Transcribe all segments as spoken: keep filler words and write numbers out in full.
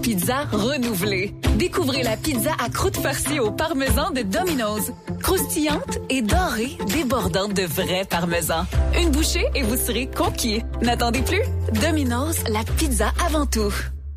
pizza renouvelée. Découvrez la pizza à croûte farcie au parmesan de Domino's. Croustillante et dorée, débordante de vrai parmesan. Une bouchée et vous serez conquis. N'attendez plus. Domino's, la pizza avant tout.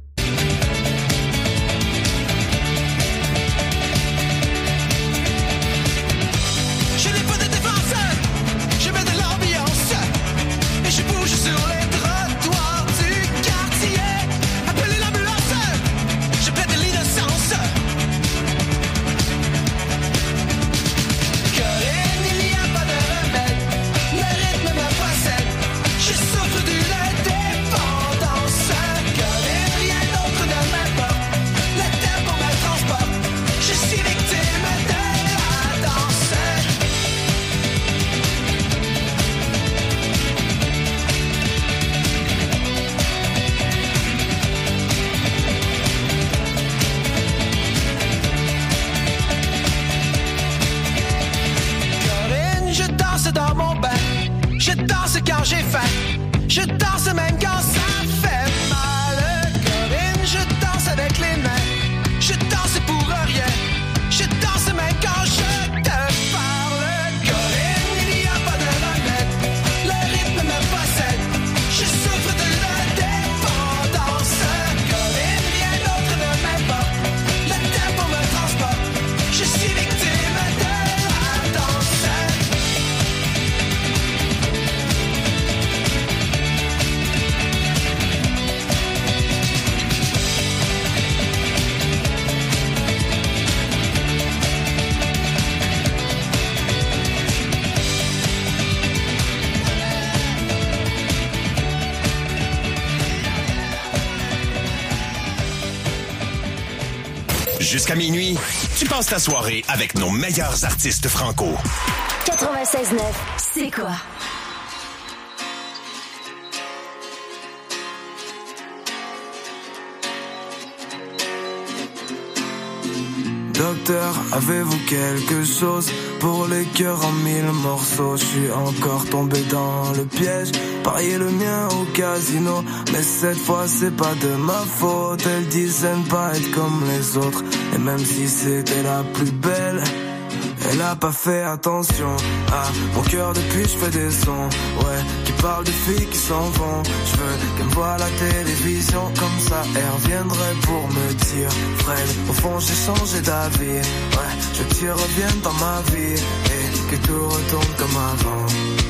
Quand j'ai faim, je danse même quand ça fait mal. Corinne, je danse avec les mains, je danse pour rien, je danse même quand je te parle. Corinne, il n'y a pas de remède, le rythme me possède, je souffre de la dépendance. Corinne, rien d'autre ne m'importe, le tempo me transporte, je suis victime de la danse. Jusqu'à minuit, tu passes ta soirée avec nos meilleurs artistes franco. quatre-vingt-seize neuf, c'est quoi? Docteur, avez-vous quelque chose pour les cœurs en mille morceaux? Je suis encore tombé dans le piège, parier le mien au casino, mais cette fois c'est pas de ma faute. Elle disait ne pas être comme les autres, et même si c'était la plus belle, elle a pas fait attention à mon cœur depuis je fais des sons, ouais, qui parlent de filles qui s'en vont. Je veux qu'elle me voie à la télévision, comme ça elle reviendrait pour me dire Fred, au fond j'ai changé d'avis, ouais, je veux que tu reviennes dans ma vie et que tout retourne comme avant.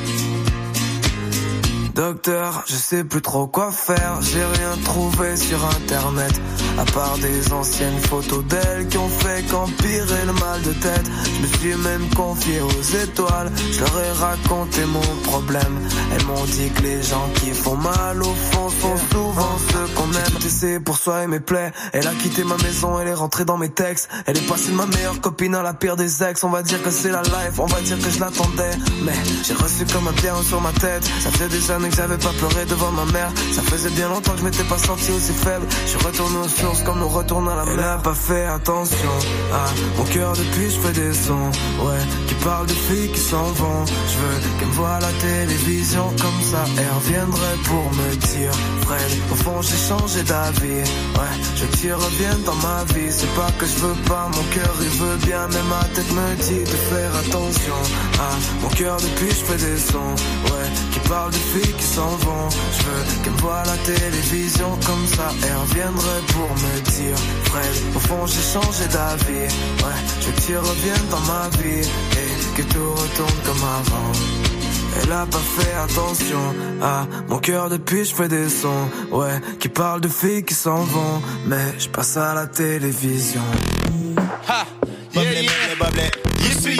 Docteur, je sais plus trop quoi faire, j'ai rien trouvé sur internet, à part des anciennes photos d'elle qui ont fait qu'empirer le mal de tête. Je me suis même confié aux étoiles, je leur ai raconté mon problème. Elles m'ont dit que les gens qui font mal au fond sont souvent ceux qu'on aime. J'ai tout essayé pour soigner mes plaies, elle a quitté ma maison, elle est rentrée dans mes textes. Elle est passée de ma meilleure copine à la pire des ex. On va dire que c'est la life, on va dire que je l'attendais, mais j'ai reçu comme un pierre sur ma tête. Ça faisait des années que j'avais pas pleuré devant ma mère, ça faisait bien longtemps que je m'étais pas senti aussi faible. Je suis retourné aux sources comme nous retourne à la mer. Elle a pas fait attention à mon cœur depuis je fais des sons, ouais, qui parlent de filles qui s'en vont. Je veux qu'elle me voie à la télévision, comme ça elle reviendrait pour me dire Fred, au fond j'ai changé d'avis, ouais, je veux que tu reviennes dans ma vie. C'est pas que je veux pas, mon cœur il veut bien, mais ma tête me dit de faire attention à mon cœur depuis je fais des sons, ouais, qui parlent de filles qui s'en vont. Je veux qu'elle me voie à la télévision, comme ça elle reviendrait pour me dire Fred, au fond j'ai changé d'avis, ouais, je veux que tu reviennes dans ma vie et que tout retourne comme avant. Elle a pas fait attention à mon cœur depuis je fais des sons, ouais, qui parlent de filles qui s'en vont, mais je passe à la télévision. Ha, yeah, yeah, yippee,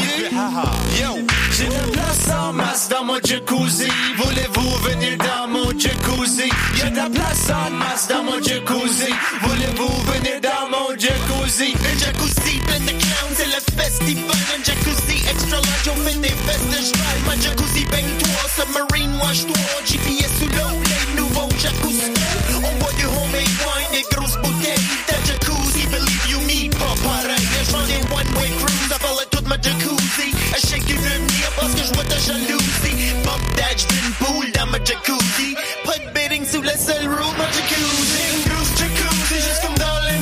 yo, j'ai une place en masse dans mon jacuzzi. Voulez-vous venir dans mon jacuzzi? Y'a de la place en masse dans mon jacuzzi. Voulez-vous venir dans mon jacuzzi? Le jacuzzi plein de clowns, c'est le festival. Un jacuzzi extra large, on fait des festes de cheval. Ma jacuzzi baigne-toi, submarine wash-toi. G P S sous l'eau, les nouveaux jacuzzi. On boit du homemade wine, des grosses bouteilles. Ta jacuzzi, believe you me, pas pareil. J'en ai one-way cruise, appelle toute ma jacuzzi. À chaque qui veut venir parce que je vois ta jalousie. Pump that, j'fais une poule dans ma jacuzzi. Pas de bedding sous la seule roue, ma jacuzzi. Une grosse jacuzzi, juste comme dans les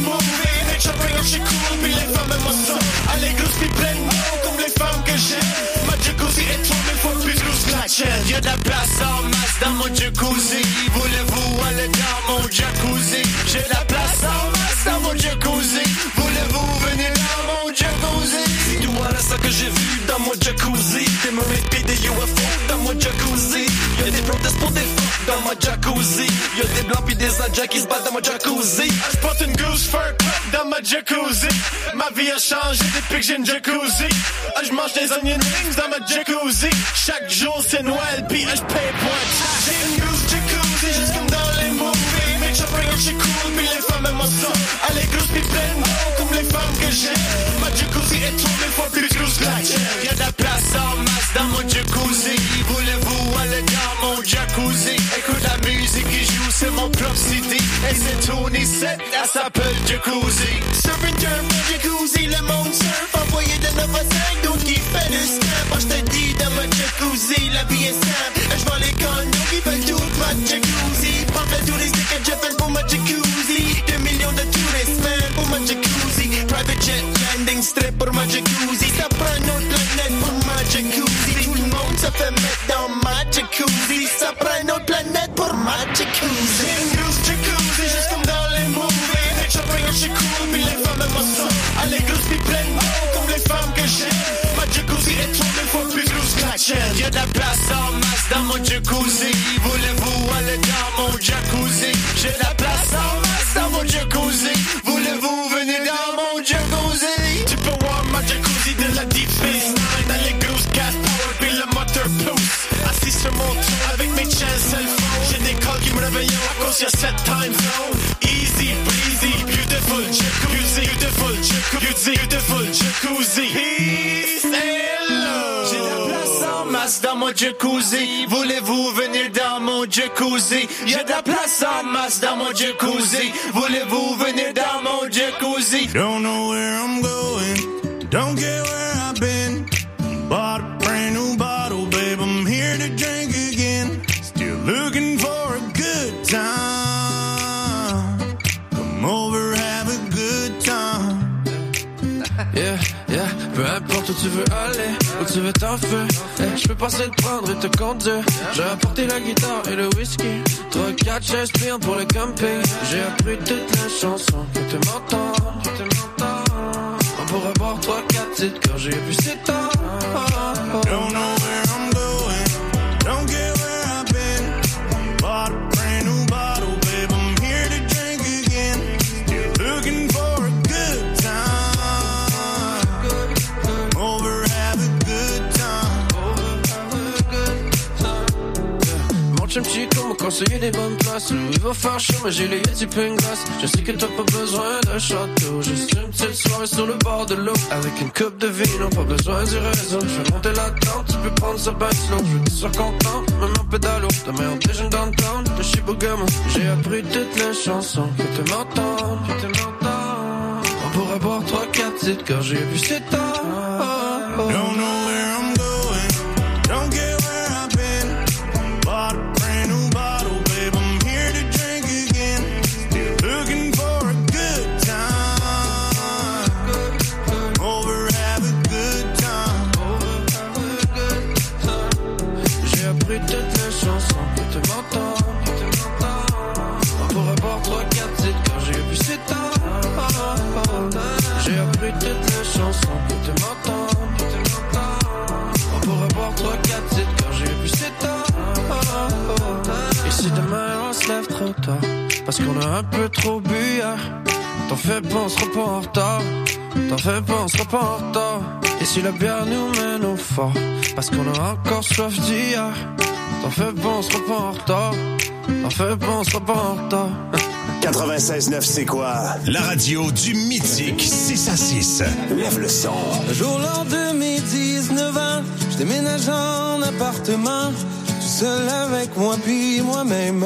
jacuzzi. Voulez-vous aller dans mon jacuzzi? J'ai la place en masse dans mon jacuzzi. Voulez-vous venir dans mon jacuzzi? Si tu vois là ça que j'ai vu dans mon jacuzzi, des mermaids pis des U F O dans mon jacuzzi. Y'a des prothèses pour des fuck dans mon jacuzzi. Y'a des blancs pis des indiens qui se battent dans mon jacuzzi. Ah, j'porte une goose fur coat dans ma jacuzzi. Ma vie a changé depuis que j'ai une jacuzzi. Ah, j'mange des onion rings dans ma jacuzzi. Chaque jour c'est Noël pis ah, j'paye point. J'ai une goose jacuzzi juste comme dans les movies. Make sure bring it shit cool pis les femmes aiment ça. Elle est grosse pis pleine d'eau comme les femmes que j'aime. Ma jacuzzi est trois mille fois plus grosse que la tienne. Y'a de la place en masse dans mon jacuzzi. Voulez-vous aller dans mon jacuzzi? Écoute la musique qui joue, c'est mon propre C D. Et c'est Tony sept, elle s'appelle jacuzzi. Surfing turf, jacuzzi, le monde surf. Envoyé de neuf à cinq, d'autres qui fait du snap. Moi j'te dis dans ma jacuzzi, la vie est simple. J'vends les condos qui veulent toute ma jacuzzi. Parle tous les tickets, j'appelle pour ma jacuzzi. Deux millions de touristes, man, pour ma jacuzzi. Private jet landing strip pour ma jacuzzi. Ça prend une autre planète pour ma jacuzzi. Tout le monde se fait mettre dans ma jacuzzi. Ça prend une autre planète pour ma jacuzzi. J'ai une grosse jacuzzi, juste comme dans les movies. Make sure bring it shit cool, pis les femmes aiment ça. Elle est grosse pis pleine d'eau comme les femmes que j'aime. Ma jacuzzi est trois mille fois plus grosse que la tienne. Y'a de la place en masse dans mon jacuzzi. Voulez-vous aller dans mon jacuzzi? J'ai de la place en masse dans mon jacuzzi. Voulez-vous venir dans mon jacuzzi? Tu peux voir ma jacuzzi de la Deep Space Nine. Elle est grosse gas power pis le moteur pousse. Assis sur mon tour avec mes chains cell phone. J'ai des calls qui me réveillent à cause y'a cette time zone. Easy breezy, beautiful jacuzzi, beautiful jacuzzi, beautiful jacuzzi. Peace and love. J'ai la place en masse dans mon jacuzzi. Voulez-vous venir dans mon jacuzzi? Y'a de la place en masse dans mon jacuzzi. Voulez-vous venir dans mon jacuzzi? Don't know where I'm going, don't care where I've been. Bought a brand new bottle, babe, I'm here to drink again. Still looking for a good time. Come over, have a good time. Yeah, yeah, peu importe où tu veux aller, où tu veux t'en faire. Hey, je peux passer te prendre et te conduire. J'ai apporté la guitare et le whisky. Trois, quatre chaises pliantes pour le camping. J'ai appris toutes les chansons que tu m'entends, que tu m'entends. On pourrait boire trois, quatre titres quand j'ai plus c'est temps. Don't know where I'm going, don't care where I've been. Bought a brand new bottle, babe, I'm here to drink again. Still looking for a good time. Come over, have a good time. Mon chum Chico m'a conseillé des bonnes places. Où il va faire chaud, mais j'ai les yeux plein glace. Je sais que t'as pas besoin d'un château. Juste une petite soirée sur le bord de l'eau. Avec une coupe de vino, pas besoin du réseau. Je vais monter la tente, tu peux prendre ça ben slow. Je veux que tu sois content, même en pédalo. Demain on déjeune dans le town, de Shibogamo. J'ai appris toutes les chansons que tu m'entends, que tu m'entends. On pourrait boire trois, quatre titres quand j'ai vu c'est temps. Don't know where I'm going, don't care where I've been. Bought a brand new bottle, babe, I'm here to drink again. Still looking for a good time. Come over, have a good time. J'ai appris toutes les chansons que tu m'entends, que tu m'entends. On pourrait boire trois, quatre titres quand j'ai vu c'est temps. J'ai appris toutes les chansons que tu m'entends, que tu m'entends. On pourrait boire trois, quatre titres quand j'ai vu c'est temps. Et si demain on se lève trop tard, parce qu'on a un peu trop bu hier, t'en fais pas, on sera pas en retard. T'en fais pas, on sera pas en retard. Et si la bière nous mène au fort, parce qu'on a encore soif d'hier, t'en fais pas, on sera pas en retard. T'en fais pas, on sera pas en retard. quatre-vingt-seize neuf, c'est quoi? La radio du mythique six à six. Lève le son. Un jour lors de mes dix-neuf ans, je déménage en appartement, tout seul avec moi puis moi-même.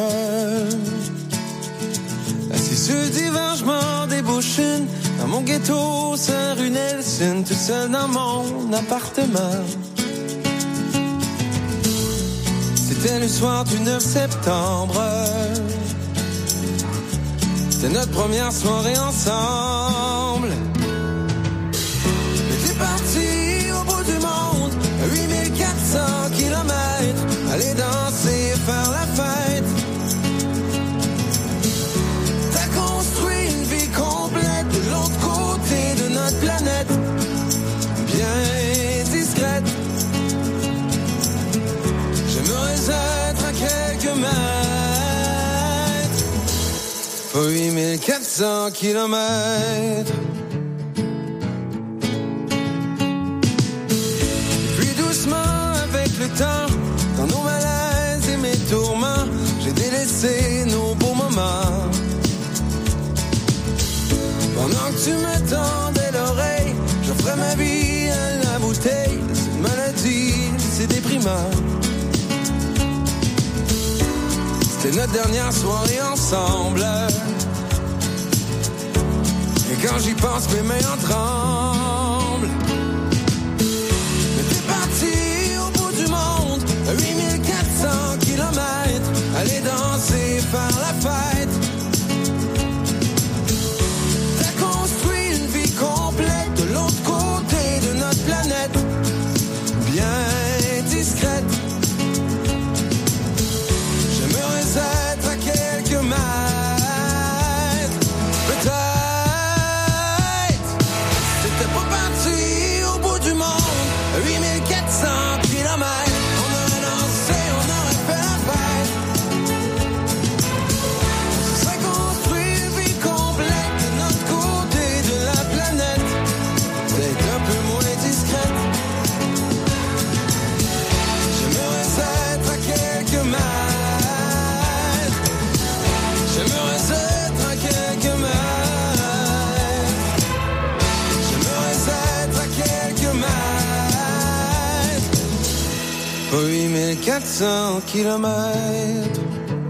Assis sur le divan, je m'en débouche une, dans mon ghetto, Saint-Rue Nelson, tout seul dans mon appartement. C'était le soir du neuf septembre. C'était notre première soirée ensemble. J'étais parti au bout du monde, à huit mille quatre cents kilomètres, aller danser, faire la fête. mille quatre cents kilomètres. Puis doucement avec le temps, dans nos malaises et mes tourments, j'ai délaissé nos beaux moments. Pendant que tu me tendais l'oreille, j'offrais ma vie à la bouteille. Cette maladie, c'est déprimant. C'était notre dernière soirée ensemble. Et quand j'y pense, mes mains en tremblent. Mais t'es parti au bout du monde, à huit mille quatre cents kilomètres, aller danser, faire la fête. T'as construit une vie complète de l'autre côté de notre planète, bien discrète. Être à quelques mètres, peut-être. C'était pas parti au bout du monde, huit mille quatre cents kilomètres. On aurait dansé, on aurait fait la fête. On se serait construit une vie complète de notre côté de la planète, peut-être un peu moins discrète. J'aimerais être à quelques mètres. J'aimerais être à quelques mètres. J'aimerais être à quelques mètres. huit mille quatre cents kilomètres.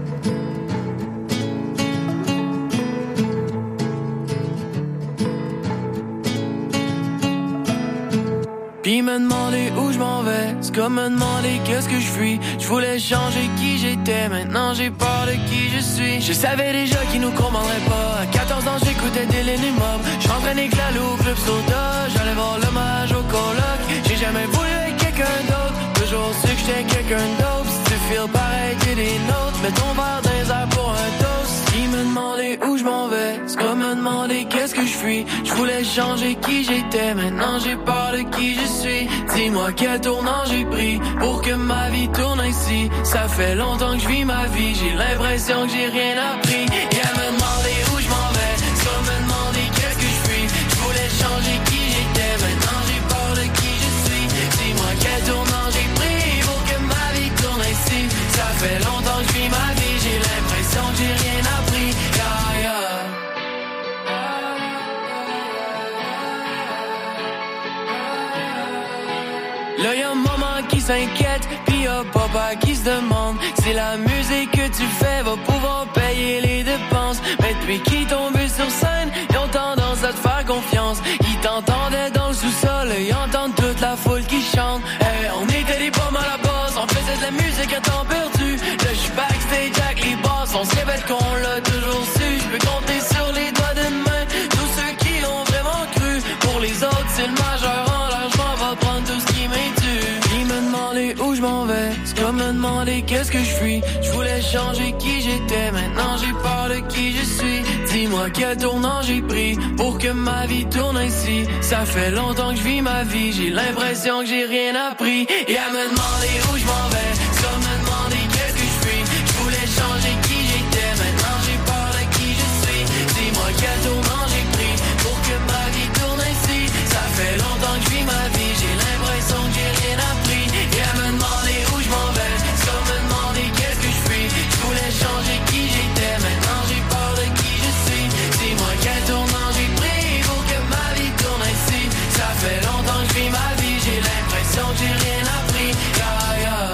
Puis me demander où je m'en vais, c'est comme me demander qu'est-ce que je fuis. Je voulais changer qui j'étais, maintenant j'ai peur de qui je suis. Je savais déjà qu'ils nous comprendraient pas. À quatorze ans j'écoutais Dylan et Mob. J'entraînais avec la loup, club soda. J'allais voir l'hommage au coloc. J'ai jamais voulu être quelqu'un d'autre, toujours su que j'étais quelqu'un d'autre. Si tu feels pareil que des nôtres, mets ton verre dans les airs pour un toast. Ils me demandaient où je m'en vais, c'est comme me demander qu'est-ce que je fuis. Je voulais changer qui j'étais, maintenant j'ai peur de qui je suis. Dis-moi quel tournant j'ai pris pour que ma vie tourne ainsi. Ça fait longtemps que je vis ma vie, j'ai l'impression que j'ai rien appris. Et à me demander où je m'en vais, c'est comme me demander qu'est-ce que je fuis. Je voulais changer qui j'étais, maintenant j'ai peur de qui je suis. Dis-moi quel tournant j'ai pris pour que ma vie tourne ainsi. Ça fait longtemps que je vis ma vie, j'ai l'impression que j'ai rien appris. Yeah, yeah. Là y'a maman qui s'inquiète, pis y'a papa qui se demande si la musique que tu fais va pouvoir payer les dépenses. Mais depuis qu'ils tombent sur scène, ils ont tendance à te faire confiance. Ils t'entendaient dans le sous-sol, ils entendent toute la foule qui chante. Hey, on était des pommes à la base, on faisait de la musique à temps perdu. Là j'suis backstage avec les boss, on se répète qu'on l'a toujours su. J'peux compter sur les doigts d'une main tous ceux qui ont vraiment cru. Pour les autres c'est le majeur en l'argent, va prendre tout ce qui m'est dû. Ils me demandaient où je m'en vais, c'est comme me demander qu'est-ce que je fuis. Je voulais changer qui j'étais, maintenant j'ai peur de qui je suis. Dis-moi quel tournant j'ai pris pour que ma vie tourne ainsi. Ça fait longtemps que je vis ma vie, j'ai l'impression que j'ai rien appris. Et à me demander où je m'en vais, c'est comme me demander qu'est-ce que je fuis. Je voulais changer qui j'étais, maintenant j'ai peur de qui je suis. Dis-moi quel tournant j'ai pris pour que ma vie tourne ainsi. Ça fait longtemps que je vis ma vie, j'ai l'impression que j'ai rien appris. Et à me demander où je m'en vais, c'est comme me demander qu'est-ce que je fuis. Je voulais changer qui j'étais, maintenant j'ai peur de qui je suis. Dis-moi quel tournant j'ai pris pour que ma vie tourne ainsi. Ça fait longtemps que je vis ma vie, j'ai l'impression que j'ai rien appris. Yeah, yeah.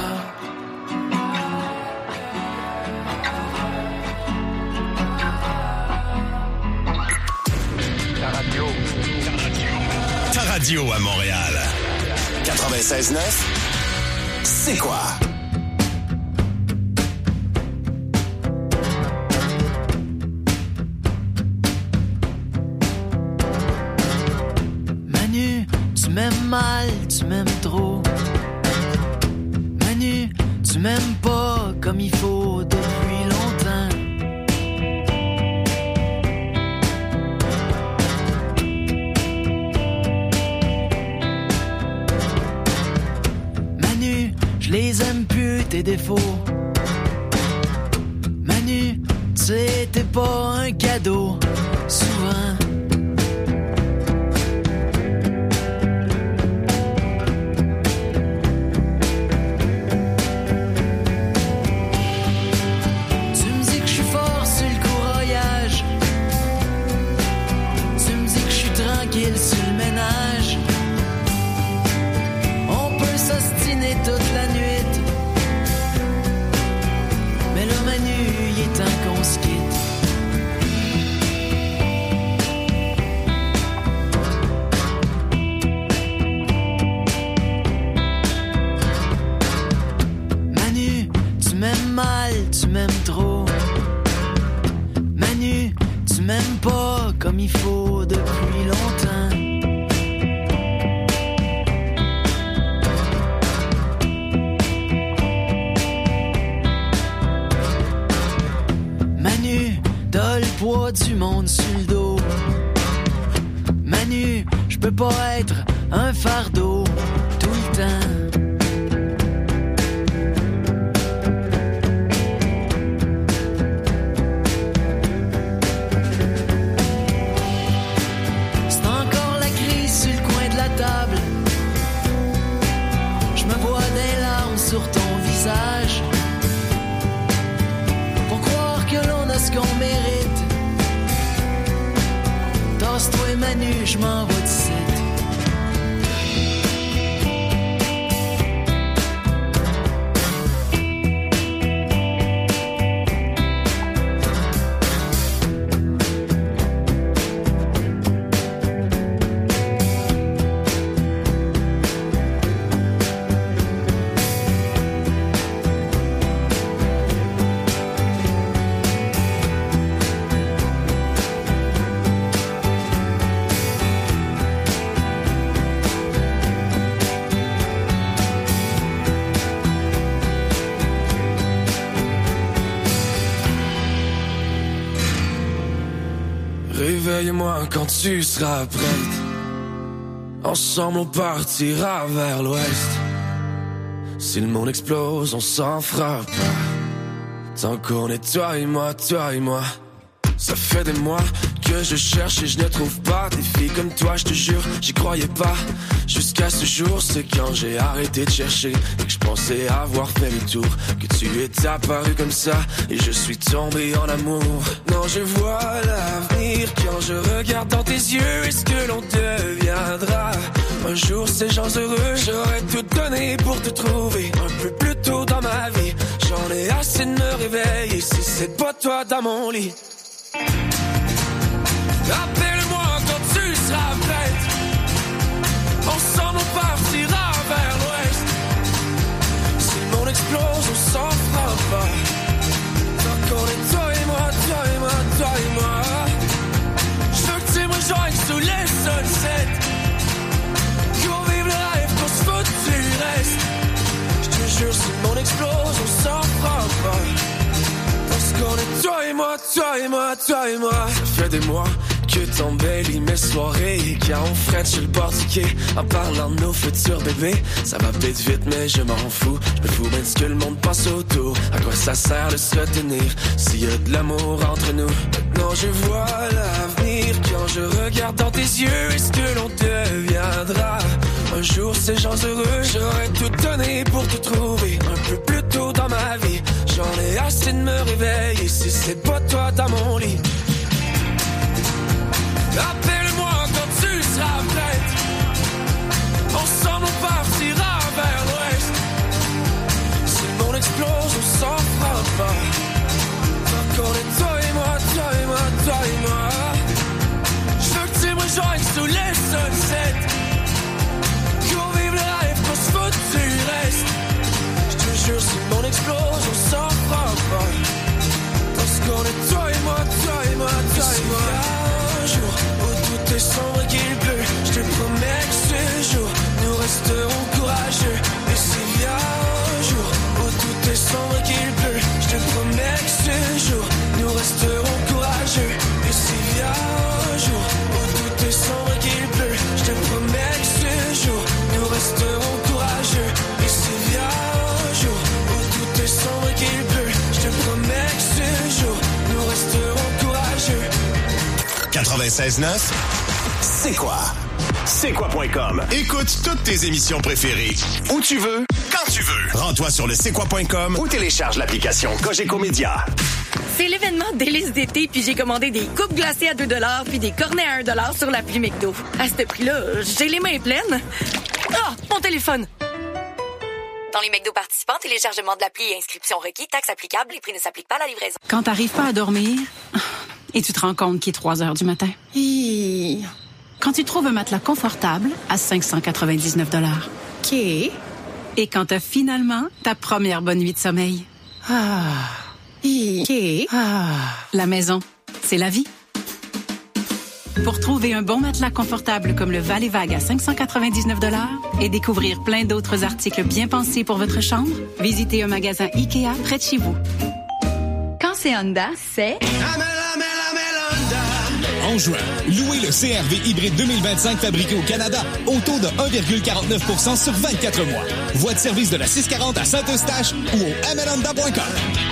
Ta radio. Ta radio à Montréal. quatre-vingt-seize neuf, c'est quoi? Manu, tu m'aimes mal, tu m'aimes trop. Manu, tu m'aimes pas comme il faut depuis longtemps. Manu, je les aime plus tes défauts. Manu, tu sais, t'es pas un un cadeau, souvent. Tu me dis que je suis fort sur le courroyage. Tu me dis que je suis tranquille sur le ménage. On peut s'ostiner toute la nuit. Mais là, Manu, il est temps qu'on se quitte. Manu, tu m'aimes mal, tu m'aimes trop. Manu, tu m'aimes pas comme il faut depuis longtemps. Manu, t'as le poids du monde sur le dos. Manu, je peux pas être un fardeau tout le temps. C'est encore la crise sur le coin de la table. Je me vois des larmes sur ton visage. Pour croire que l'on a ce qu'on mérite. Tasse-toi Manu, je m'en vais d'ici. Réveille-moi quand tu seras prête. Ensemble on partira vers l'ouest. Si le monde explose, on s'en fera pas. Tant qu'on est toi et moi, toi et moi. Ça fait des mois que je cherche et je ne trouve pas des filles comme toi, je te jure, j'y croyais pas. Jusqu'à ce jour, c'est quand j'ai arrêté de chercher et que je pensais avoir fait le tour, que tu es apparu comme ça et je suis tombé en amour. Non, je vois l'avenir quand je regarde dans tes yeux. Est-ce que l'on deviendra un jour ces gens heureux? J'aurais tout donné pour te trouver un peu plus tôt dans ma vie. J'en ai assez de me réveiller si c'est pas toi dans mon lit. Appelle-moi quand tu seras prête. Ensemble on partira vers l'ouest. Si le monde explose, on s'en fera pas. Tant qu'on est toi et moi, toi et moi, toi et moi. Je veux que tu me rejoignes sous les sunsets. Qu'on vive le rêve, qu'on se fout du reste. Je te jure, si le monde explose, on s'en fera pas. Parce qu'on est toi et moi, toi et moi, toi et moi. Ça fait des mois que t'embellis mes soirées, quand on frette sur le bord du quai, en parlant de nos futurs bébés. Ça va peut-être vite mais je m'en fous. Je me fous bien de ce que le monde passe autour. À quoi ça sert de se retenir s'il y a de l'amour entre nous? Maintenant je vois l'avenir quand je regarde dans tes yeux. Est-ce que l'on deviendra un jour ces gens heureux? J'aurais tout donné pour te trouver un peu plus tôt dans ma vie. J'en ai assez de me réveiller si c'est pas toi dans mon lit. Appelle-moi quand tu seras prête. Ensemble on partira vers l'ouest. Si le monde explose, on s'en fera pas. Tant qu'on est toi et moi, toi et moi, toi et moi. Je veux que tu me rejoignes sous les sunsets. Qu'on vive le rêve, qu'on se fout du reste. Je te jure, si le monde explose, on s'en fera pas. Parce qu'on est toi et moi, toi et moi. quatre-vingt-seize neuf, c'est quoi? C'est quoi point com. Écoute toutes tes émissions préférées où tu veux, quand tu veux. Rends-toi sur le c'est quoi point com ou télécharge l'application Cogeco Média. C'est l'événement délice d'été, puis j'ai commandé des coupes glacées à deux dollars puis des cornets à un dollar sur l'appli McDo. À ce prix-là, j'ai les mains pleines. Ah, mon téléphone! Dans les McDo participants, téléchargement de l'appli et inscription requis, taxes applicables, les prix ne s'appliquent pas à la livraison. Quand t'arrives pas à dormir et tu te rends compte qu'il est trois heures du matin. Hi. Quand tu trouves un matelas confortable à cinq cent quatre-vingt-dix-neuf dollars. OK. Et quand t'as finalement ta première bonne nuit de sommeil. Ah. Hi. OK. Ah. La maison, c'est la vie. Pour trouver un bon matelas confortable comme le Val et Vague à cinq cent quatre-vingt-dix-neuf dollars et découvrir plein d'autres articles bien pensés pour votre chambre, visitez un magasin Ikea près de chez vous. Quand c'est Honda, c'est... En juin, louez le C R V hybride deux mille vingt-cinq fabriqué au Canada au taux de un virgule quarante-neuf pour cent sur vingt-quatre mois. Voie de service de la six quarante à Saint-Eustache ou au amel honda point com.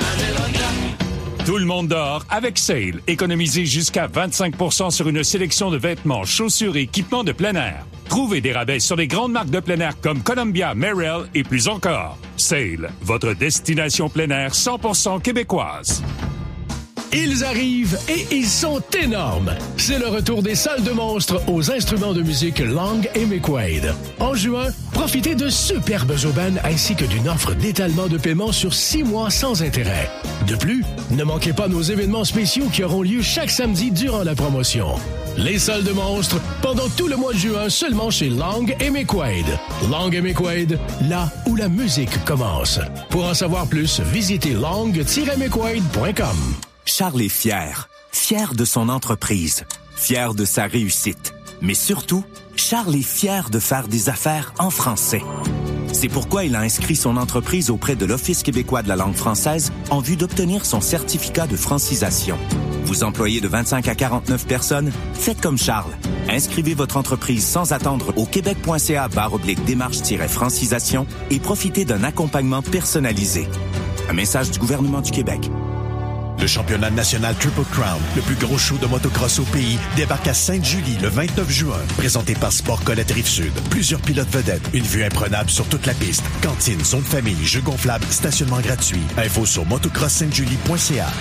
Tout le monde dort avec Sale. Économisez jusqu'à vingt-cinq pour cent sur une sélection de vêtements, chaussures et équipements de plein air. Trouvez des rabais sur les grandes marques de plein air comme Columbia, Merrell et plus encore. Sale, votre destination plein air cent pour cent québécoise. Ils arrivent et ils sont énormes. C'est le retour des salles de monstres aux instruments de musique Lang et McQuaid. En juin, profitez de superbes aubaines ainsi que d'une offre d'étalement de paiement sur six mois sans intérêt. De plus, ne manquez pas nos événements spéciaux qui auront lieu chaque samedi durant la promotion. Les salles de monstres, pendant tout le mois de juin, seulement chez Lang et McQuaid. Lang et McQuaid, là où la musique commence. Pour en savoir plus, visitez lang tiret mcquaid point com. Charles est fier. Fier de son entreprise. Fier de sa réussite. Mais surtout, Charles est fier de faire des affaires en français. C'est pourquoi il a inscrit son entreprise auprès de l'Office québécois de la langue française en vue d'obtenir son certificat de francisation. Vous employez de vingt-cinq à quarante-neuf personnes? Faites comme Charles. Inscrivez votre entreprise sans attendre au québec point c a barre oblique démarche-francisation et profitez d'un accompagnement personnalisé. Un message du gouvernement du Québec. Le championnat national Triple Crown, le plus gros show de motocross au pays, débarque à Sainte-Julie le vingt-neuf juin. Présenté par Sport Colette Rive-Sud. Plusieurs pilotes vedettes, une vue imprenable sur toute la piste. Cantine, zone famille, jeux gonflables, stationnement gratuit. Info sur motocross sainte julie point c a.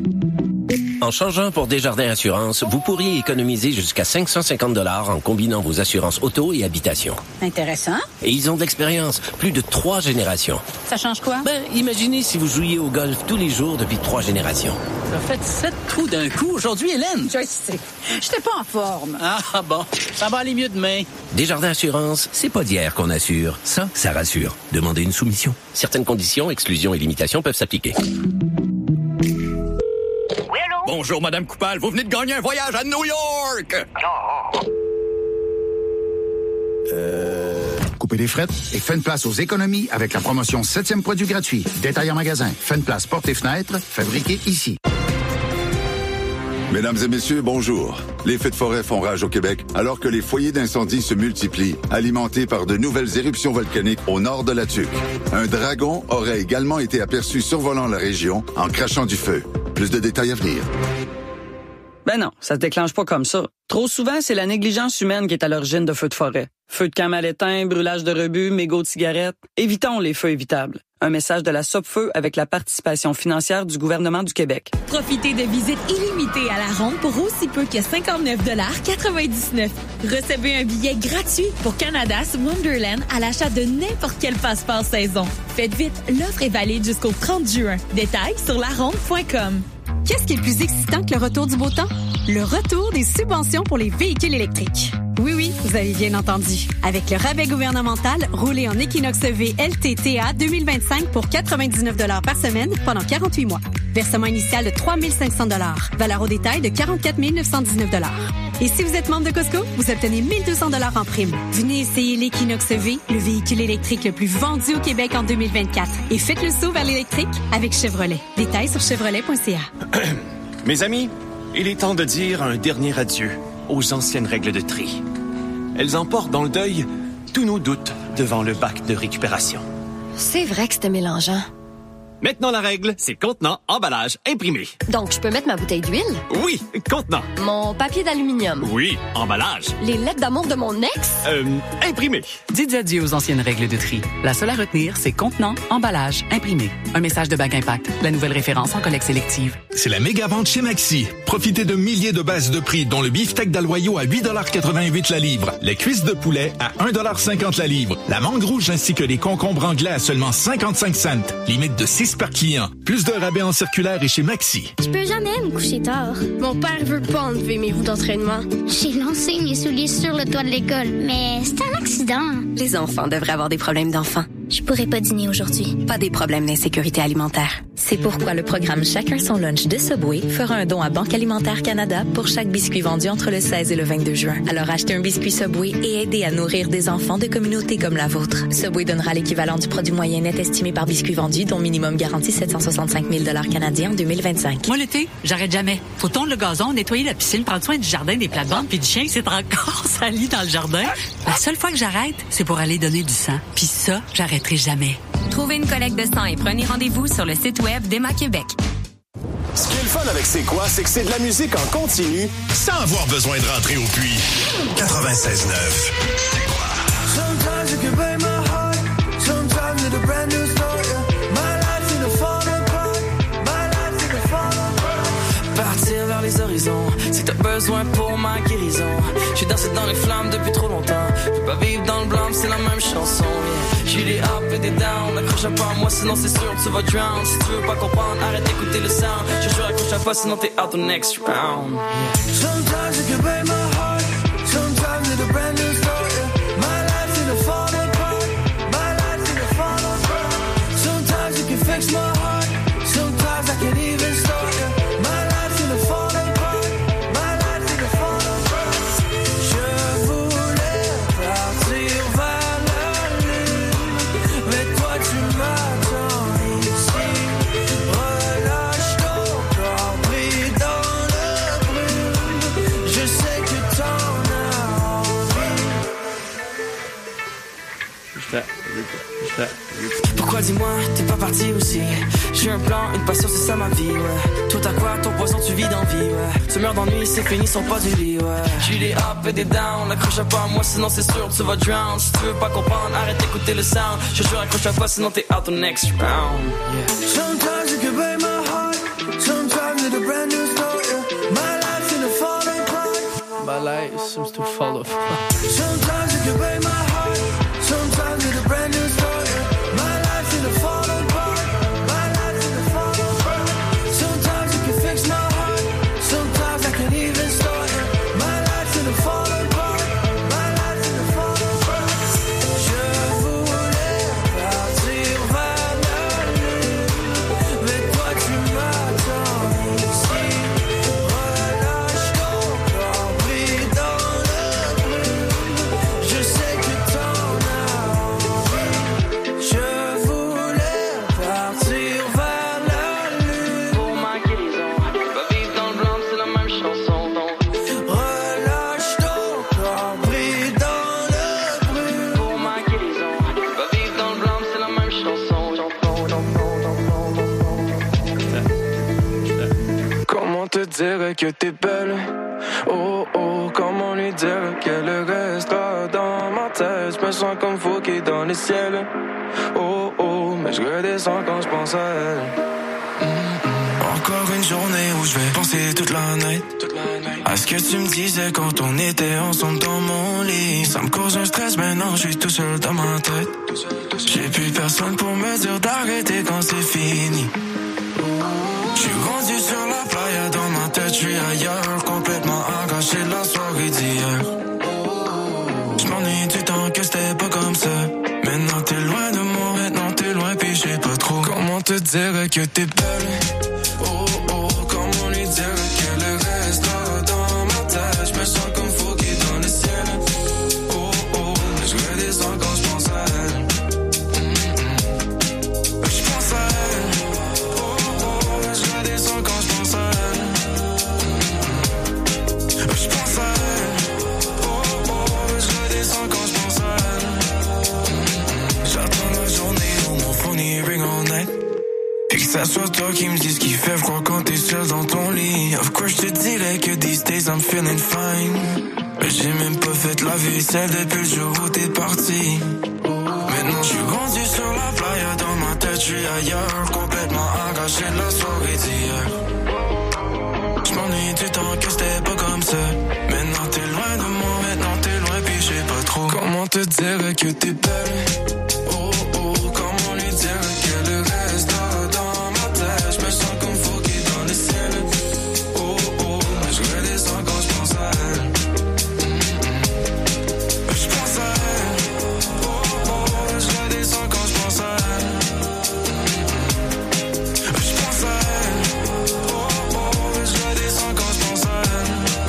En changeant pour Desjardins Assurance, vous pourriez économiser jusqu'à cinq cent cinquante dollars en combinant vos assurances auto et habitation. Intéressant. Et ils ont de l'expérience, plus de trois générations. Ça change quoi? Ben, imaginez si vous jouiez au golf tous les jours depuis trois générations. Ça fait sept coups d'un coup aujourd'hui, Hélène. Je sais. J'étais pas en forme. Ah bon, ça va aller mieux demain. Desjardins Assurance, c'est pas d'hier qu'on assure. Ça, ça rassure. Demandez une soumission. Certaines conditions, exclusions et limitations peuvent s'appliquer. Bonjour, Madame Coupal. Vous venez de gagner un voyage à New York! Euh... Coupez les frettes et faites place aux économies avec la promotion septième produit gratuit. Détail en magasin. Faites place portes et fenêtres, fabriqué ici. Mesdames et messieurs, bonjour. Les feux de forêt font rage au Québec alors que les foyers d'incendie se multiplient, alimentés par de nouvelles éruptions volcaniques au nord de la Tuque. Un dragon aurait également été aperçu survolant la région en crachant du feu. Plus de détails à venir. Ben non, ça se déclenche pas comme ça. Trop souvent, c'est la négligence humaine qui est à l'origine de feux de forêt. Feux de camp mal éteints, brûlage de rebut, mégots de cigarettes. Évitons les feux évitables. Un message de la Sopfeu avec la participation financière du gouvernement du Québec. Profitez de visites illimitées à la ronde pour aussi peu que cinquante-neuf dollars quatre-vingt-dix-neuf. Recevez un billet gratuit pour Canada's Wonderland à l'achat de n'importe quel passeport saison. Faites vite, l'offre est valide jusqu'au trente juin. Détails sur la ronde point com. Qu'est-ce qui est plus excitant que le retour du beau temps? Le retour des subventions pour les véhicules électriques. Oui, oui, vous avez bien entendu. Avec le rabais gouvernemental, roulez en Equinox E V L T T A deux mille vingt-cinq pour quatre-vingt-dix-neuf dollars par semaine pendant quarante-huit mois. Versement initial de trois mille cinq cents dollars. Valeur au détail de quarante-quatre mille neuf cent dix-neuf dollars. Et si vous êtes membre de Costco, vous obtenez mille deux cents dollars en prime. Venez essayer l'Equinox E V, le véhicule électrique le plus vendu au Québec en deux mille vingt-quatre. Et faites le saut vers l'électrique avec Chevrolet. Détails sur chevrolet point c a. Mes amis, il est temps de dire un dernier adieu aux anciennes règles de tri. Elles emportent dans le deuil tous nos doutes devant le bac de récupération. C'est vrai que c'était mélangeant. Maintenant, la règle, c'est contenant, emballage, imprimé. Donc, je peux mettre ma bouteille d'huile? Oui, contenant. Mon papier d'aluminium? Oui, emballage. Les lettres d'amour de mon ex? Euh, imprimé. Dites adieu aux anciennes règles de tri. La seule à retenir, c'est contenant, emballage, imprimé. Un message de Bac Impact, la nouvelle référence en collecte sélective. C'est la méga vente chez Maxi. Profitez de milliers de baisses de prix, dont le beefsteak d'Aloyau à huit dollars quatre-vingt-huit la livre, les cuisses de poulet à un dollar cinquante la livre, la mangue rouge ainsi que les concombres anglais à seulement cinquante-cinq cents, limite de six par client. Plus de rabais en circulaire et chez Maxi. Je peux jamais me coucher tard. Mon père veut pas enlever mes roues d'entraînement. J'ai lancé mes souliers sur le toit de l'école, mais c'est un accident. Les enfants devraient avoir des problèmes d'enfants. Je pourrais pas dîner aujourd'hui. Pas des problèmes d'insécurité alimentaire. C'est pourquoi le programme Chacun son lunch de Subway fera un don à Banque Alimentaire Canada pour chaque biscuit vendu entre le seize et le vingt-deux juin. Alors achetez un biscuit Subway et aidez à nourrir des enfants de communautés comme la vôtre. Subway donnera l'équivalent du produit moyen net estimé par biscuit vendu, dont minimum garanti sept cent soixante-cinq mille dollars canadiens en deux mille vingt-cinq. Moi, l'été, j'arrête jamais. Faut tondre le gazon, nettoyer la piscine, prendre soin du jardin, des plates-bandes, puis du chien qui s'est encore sali dans le jardin. La seule fois que j'arrête, c'est pour aller donner du sang. Puis ça, j'arrêterai jamais. Trouvez une collecte de sang et prenez rendez-vous sur le site web d'Emma Québec. Ce qui est le fun avec C'est quoi, c'est que c'est de la musique en continu sans avoir besoin de rentrer au puits. quatre-vingt-seize neuf. C'est quoi? Sometimes you can break my heart. Sometimes it's a brand new story. My life's in a fall apart. My life's in a fall apart. Partir vers les horizons, si t'as besoin pour ma guérison. J'ai dansé dans les flammes depuis trop longtemps. Je peux pas vivre dans le blâme, c'est la même chanson. Yeah. J'ai des up et des down. Accroche pas à moi, sinon c'est sûr tu vas drown. Si tu veux pas comprendre, arrête d'écouter le sound. Je jure, accroche pas, sinon t'es out the next round. Yeah. Sometimes you can break my heart. Sometimes it's a brand new story. My life's in a fall apart. My life's in a fall apart. Sometimes you can fix my heart. Sometimes I can't even start. My life's in a fall apart. My life's in a fall apart. Je voulais partir vers la lune, mais toi tu m'attends ici. Relâche ton corps, pris dans le brume. Je sais que t'en as envie. Pourquoi dis-moi, t'es pas parti aussi? J'ai un plan, une passion, c'est ça ma vie, ouais. Tout à quoi, ton poison, tu vis d'envie, ouais. Tu meurs d'ennui, c'est fini, sont pas du lit, ouais. J'ai des up et des down, accroche pas à moi, sinon c'est sûr, tu vas drown. Si tu veux pas comprendre, arrête d'écouter le sound. Je jure, accroche pas, sinon t'es out the next round, yeah. Sometimes you can break my heart. Sometimes it's a brand new story. My life's in a fall apart. My life seems to fall apart. Sometimes you can break my heart. Sometimes it's a brand new story. My life's in a fall apart. My life's in a fall apart. Sometimes you can fix my heart. Sometimes I can't even start. My life's in a fall apart. My life's in a fall apart. Je voulais partir vers la lune, mais toi tu m'attends ici. Relâche ton corps, pris dans le brume. Je sais que t'en as envie. Je voulais partir vers la lune. Pour ma guérison, pas vivre dans le blanc, c'est la même chanson. Donc relâche ton corps, pris dans le brume. Pour ma guérison, pas vivre dans le blanc, c'est la même chanson. Comment te dire que t'es belle? Oh oh, comment lui dire qu'elle restera dans ma tête? Je me sens comme Fouki dans le ciel. Oh oh, mais je redescends quand je pense à elle. Mm-mm. Encore une journée où je vais penser toute la nuit à ce que tu me disais quand on était ensemble dans mon lit. Ça me cause un stress, maintenant je suis tout seul dans ma tête. J'ai plus personne pour me dire d'arrêter quand c'est fini. Je suis rendu sur la playa, dans ma tête je suis ailleurs, complètement engagé de la soirée d'hier. Je m'ennuie du temps que c'était pas comme ça. Maintenant t'es loin de moi, maintenant t'es loin pis je sais pas trop comment te dire que t'es belle. Oh oh, comment lui dire qu'elle restera dans ma tête? Je me sens comme Fouki dans le ciel. Oh oh, je redescends quand je pense à elle. Mm-mm. Je pense à elle. Je redescends quand je pense à elle. Mm-hmm. Je pense à elle. Oh, oh, je redescends quand je pense à elle. Mm-hmm. J'attends la journée où mon phone il ring all night. Et que ça soit toi qui me dis ce qu'il fait froid quand t'es seul dans ton lit. Of course, je te dirais que these days I'm feeling fine. Mais j'ai même pas fait la vaisselle depuis le jour où t'es parti. Maintenant, je suis rendu sur la playa, dans ma tête, je suis ailleurs. Complètement engagé de la soirée d'hier. J'm'ennuie du temps que c'était pas comme ça. Maintenant, t'es loin de moi, maintenant t'es loin, puis je sais pas trop comment te dire que t'es belle. Oh, oh, comment lui dire que le reste dans ma tête. J'me sens comme foqué dans le ciel. Oh, oh, je redescends quand j'pense à elle. J'pense à elle. Oh, oh, je redescends quand j'pense à elle. J'pense à elle. Oh, oh, je redescends quand j'pense à elle.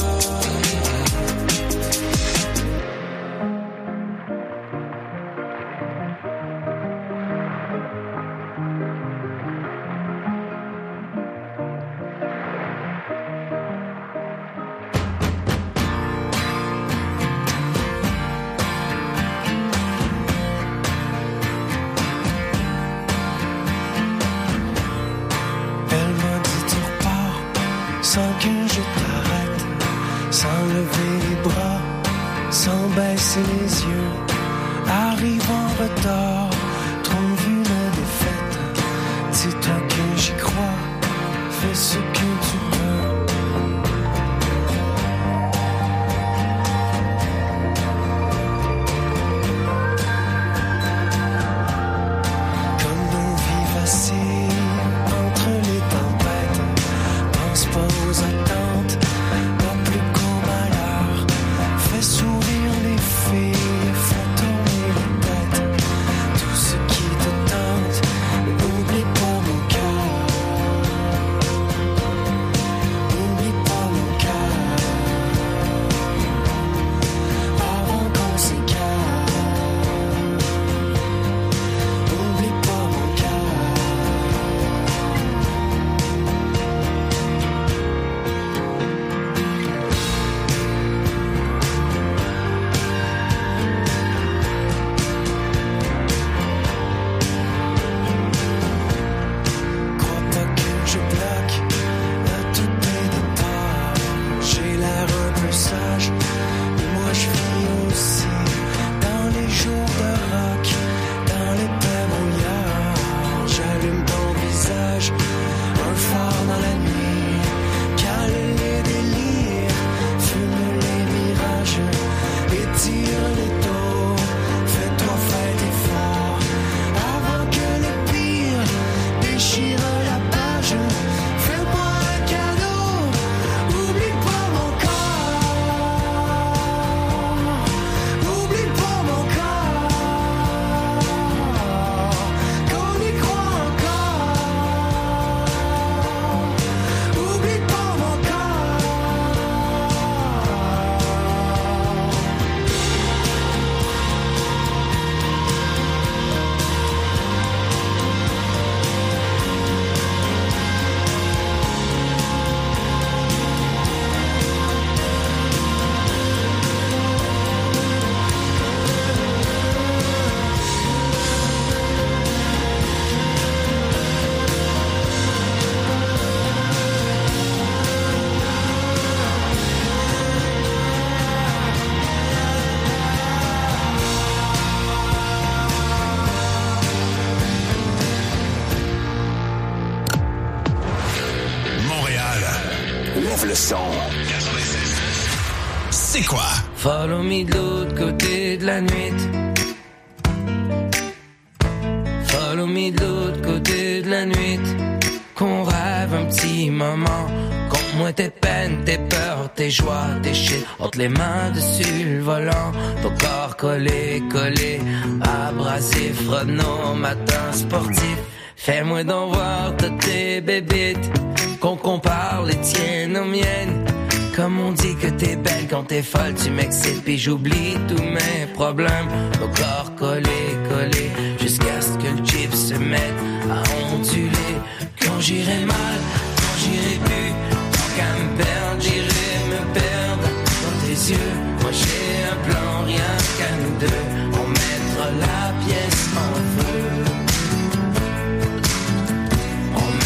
Sans que je t'arrête, sans lever les bras, sans baisser les yeux, arrive en retard, trouve une défaite. Dis-toi que j'y crois, fais ce que tu peux. Comme nos vies vacillent entre les tempêtes, pense pas aux attentes, pas plus qu'au malheur. Fais sourire les filles, fais tourner les têtes. Tout ce qui te tente, n'oublie pas mon cœur. N'oublie pas mon cœur. Avant qu'on s'écarte, n'oublie pas mon cœur. Crois pas que je bloque à tous tes départs. J'ai l'air un peu sage, mais moi je vis aussi dans les jours de rock, dans les paix brouillards. J'allume ton visage, un phare dans la nuit, cale les délires, fume les mirages, étire les dos, fais-toi faire d'efforts avant que le pire déchire la page. Fais-moi un cadeau, oublie pas mon corps, oublie pas mon corps, qu'on y croit encore, oublie pas mon corps. Montréal. Lève le son. C'est quoi? Follow me de l'autre côté de la nuit. Follow me de l'autre côté de la nuit. Qu'on rêve un petit moment. Conte-moi tes peines, tes peurs, tes joies, tes shit. Entre les mains dessus le volant. Ton corps collé, collé. Abrasif, renaud, matin sportif. Fais-moi donc voir toutes tes bébites. Qu'on compare les tiennes aux miennes. Comme on dit que t'es belle quand t'es folle, tu m'excites puis j'oublie tous mes problèmes. Nos corps collés, collés, jusqu'à ce que le chip se mette à onduler. Quand j'irai mal, quand j'irai plus, tant qu'à me perdre, j'irai me perdre dans tes yeux. Moi j'ai un plan, rien qu'à nous deux, on mettra la pièce en feu. On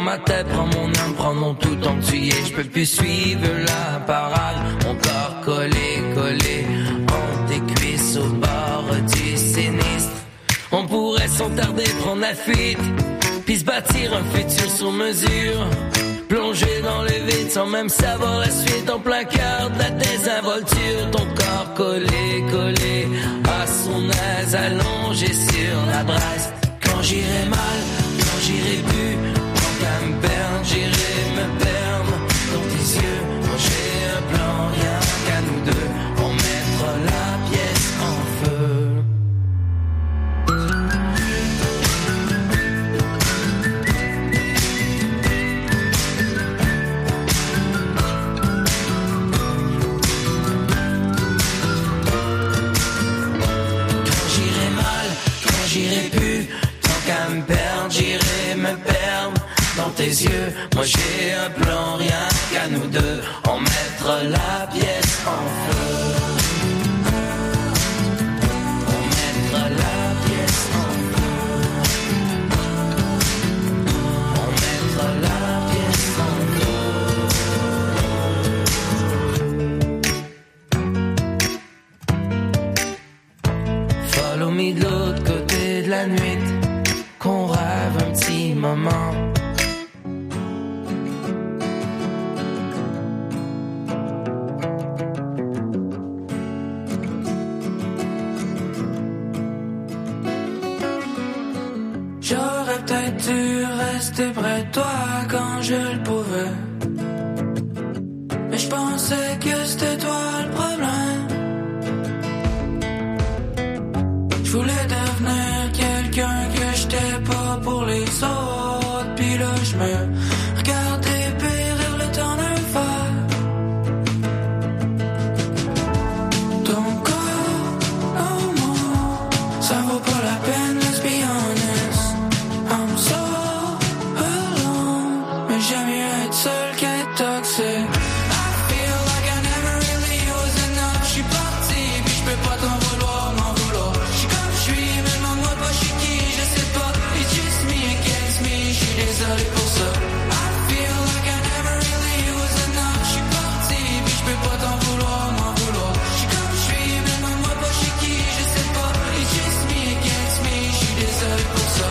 ma tête, prends mon âme, prends mon tout entier. Je peux plus suivre la parade, mon corps collé, collé entre tes cuisses au bord du sinistre. On pourrait sans tarder prendre la fuite, puis se bâtir un futur sur mesure. Plonger dans les vides sans même savoir la suite, en plein cœur de la désinvolture. Ton corps collé, collé à son aise, allongé sur la brasse. Quand j'irai mal, quand j'irai plus, quand qu'à me perdre, j'irai me perdre dans tes yeux. Moi j'ai un plan, rien qu'à nous deux, on mettra la pièce en feu. J'irai plus, tant qu'à me perdre, j'irai me perdre dans tes yeux. Moi j'ai un plan, rien qu'à nous deux, on mettra la pièce en feu. On mettra la pièce en feu. On mettra la pièce en feu. Follow me de l'autre côté de la nuit, qu'on rêve un petit moment. J'aurais peut-être dû rester près de toi quand je le pouvais, mais je pensais que c'était toi le problème. Je voulais devenir quelqu'un que j'étais pas pour les autres, puis là je me regardais périr le temps d'un phare. Ton corps, oh moi, ça vaut pas la peine, let's be honest. I'm so alone, mais j'aime mieux être seul qu'être toxique. I feel like I never really was enough. J'suis parti, puis j'peux pas t'en vouloir, m'en vouloir. Désolé pour ça. I feel like I never really was enough. J'suis parti, puis j'peux pas t'en vouloir, m'en vouloir. J'suis comme j'suis, mais demande-moi pas chez qui, je sais pas. It's just me against me, j'suis désolé pour ça.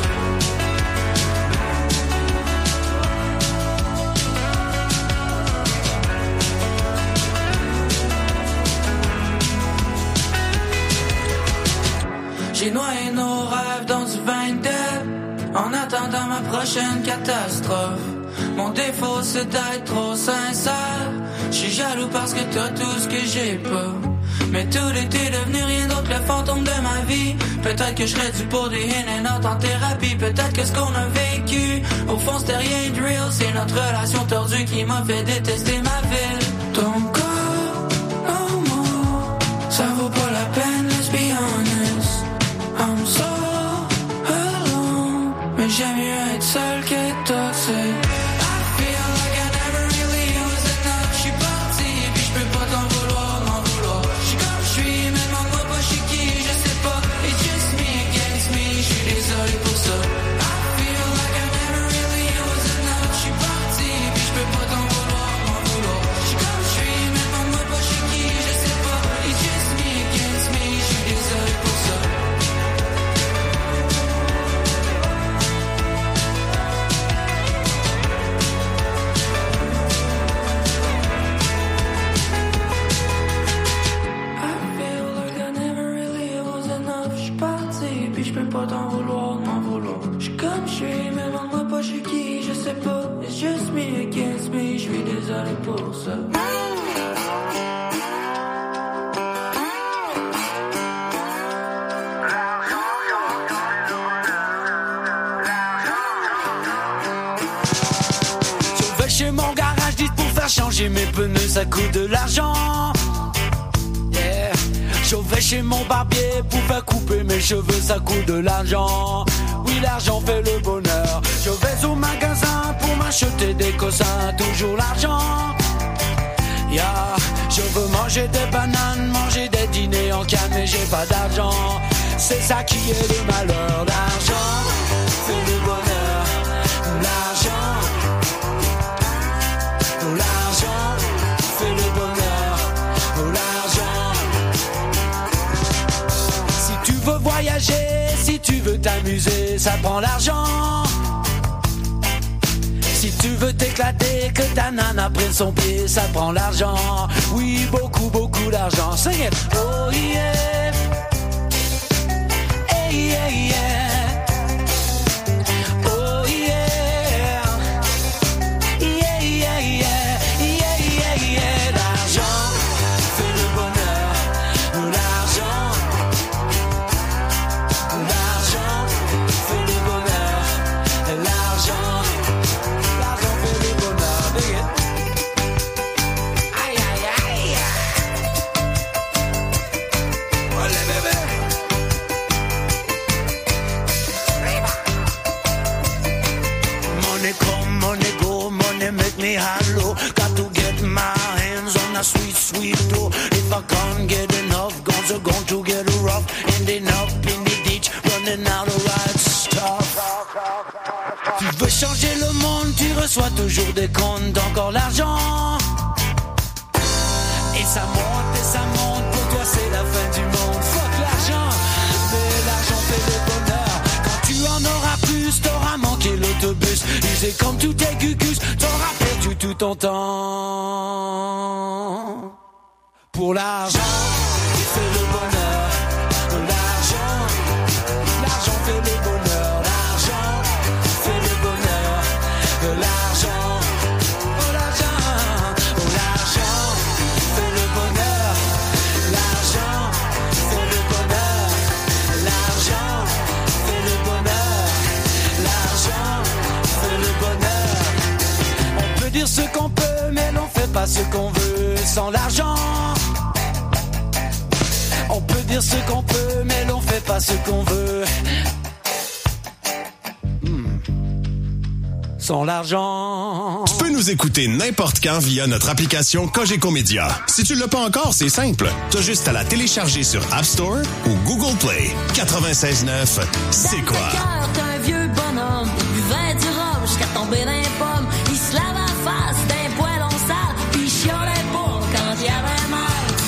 J'ai noyé nos rêves dans du vin de en attendant ma prochaine catastrophe. Mon défaut c'est d'être trop sincère. J'suis jaloux parce que t'as tout ce que j'ai pas. Mais tout était devenu rien d'autre que le fantôme de ma vie. Peut-être que je serais dû pour des in and out en thérapie. Peut-être que ce qu'on a vécu, au fond c'était rien de real. C'est notre relation tordue qui m'a fait détester ma ville. Ton corps, oh moi, ça vaut pas la peine, let's be honest. I'm so mais j'aime mieux être seul qu'être toxique. I feel like I never really was enough. J'suis parti, puis j'peux pas t'en vouloir, m'en vouloir. J'suis comme j'suis, mais demande-moi pas chez qui, je sais pas. It's just me against me, j'suis désolé pour ça. I feel like I never really was enough. J'suis parti, puis j'peux pas t'en vouloir, m'en vouloir. J'suis comme j'suis, mais demande-moi pas chez qui, je sais pas. It's just me against me, j'suis désolé pour ça. J'peux pas t'en vouloir, m'en vouloir. J'suis comme j'suis, mais demande-moi pas chez qui, je sais pas. It's just me against me, j'suis désolé pour ça. Je vais chez mon garage, dites pour faire changer mes pneus, ça coûte de l'argent. Yeah. Je vais chez mon barbier pour faire couper mes cheveux, ça coûte de l'argent. Oui, l'argent fait le bonheur. Je vais au magasin pour m'acheter des cossins, toujours l'argent. Yeah. Je veux manger des bananes, manger des dîners en canne, mais j'ai pas d'argent. C'est ça qui est le malheur. L'argent fait le bonheur. L'argent veux t'amuser, ça prend l'argent. Si tu veux t'éclater, que ta nana prenne son pied, ça prend l'argent. Oui, beaucoup, beaucoup d'argent. Sing it. Oh yeah. Hey, yeah, yeah. Oh yeah. Yeah, yeah, yeah. Yeah, yeah, yeah. L'argent fait le bonheur. L'argent. L'argent fait le bonheur. L'argent. Make me hollow, got to get my hands on that sweet, sweet dough. If I can't get enough, guns are going to get rough. Ending up in the ditch, running out of right stuff. Tu veux changer le monde, tu reçois toujours des comptes, encore l'argent. Et ça monte, et ça monte, pour toi c'est la fin du monde. Fuck l'argent, mais l'argent fait le bonheur. Quand tu en auras plus, t'auras manqué l'autobus. Usé comme tout est gugus, t'auras perdu tout ton temps. Pour l'argent, il fait le bonheur. L'argent, l'argent fait le bonheur. L'argent fait le bonheur. L'argent, oh l'argent, oh l'argent fait le bonheur. L'argent fait le bonheur. L'argent fait le bonheur. L'argent fait le bonheur. On peut dire ce qu'on peut, mais l'on fait pas ce qu'on veut sans l'argent. On peut dire ce qu'on peut, mais l'on fait pas ce qu'on veut. Mmh. Sans l'argent. Tu peux nous écouter n'importe quand via notre application Cogeco Média. Si tu l'as pas encore, c'est simple. T'as juste à la télécharger sur App Store ou Google Play. quatre-vingt-seize neuf, c'est quoi? Dans t'es un vieux bonhomme, il buvait du rhum jusqu'à tomber dans les pommes. Il se lave la face d'un poêlon sale, puis il chialait pas quand il avait mal.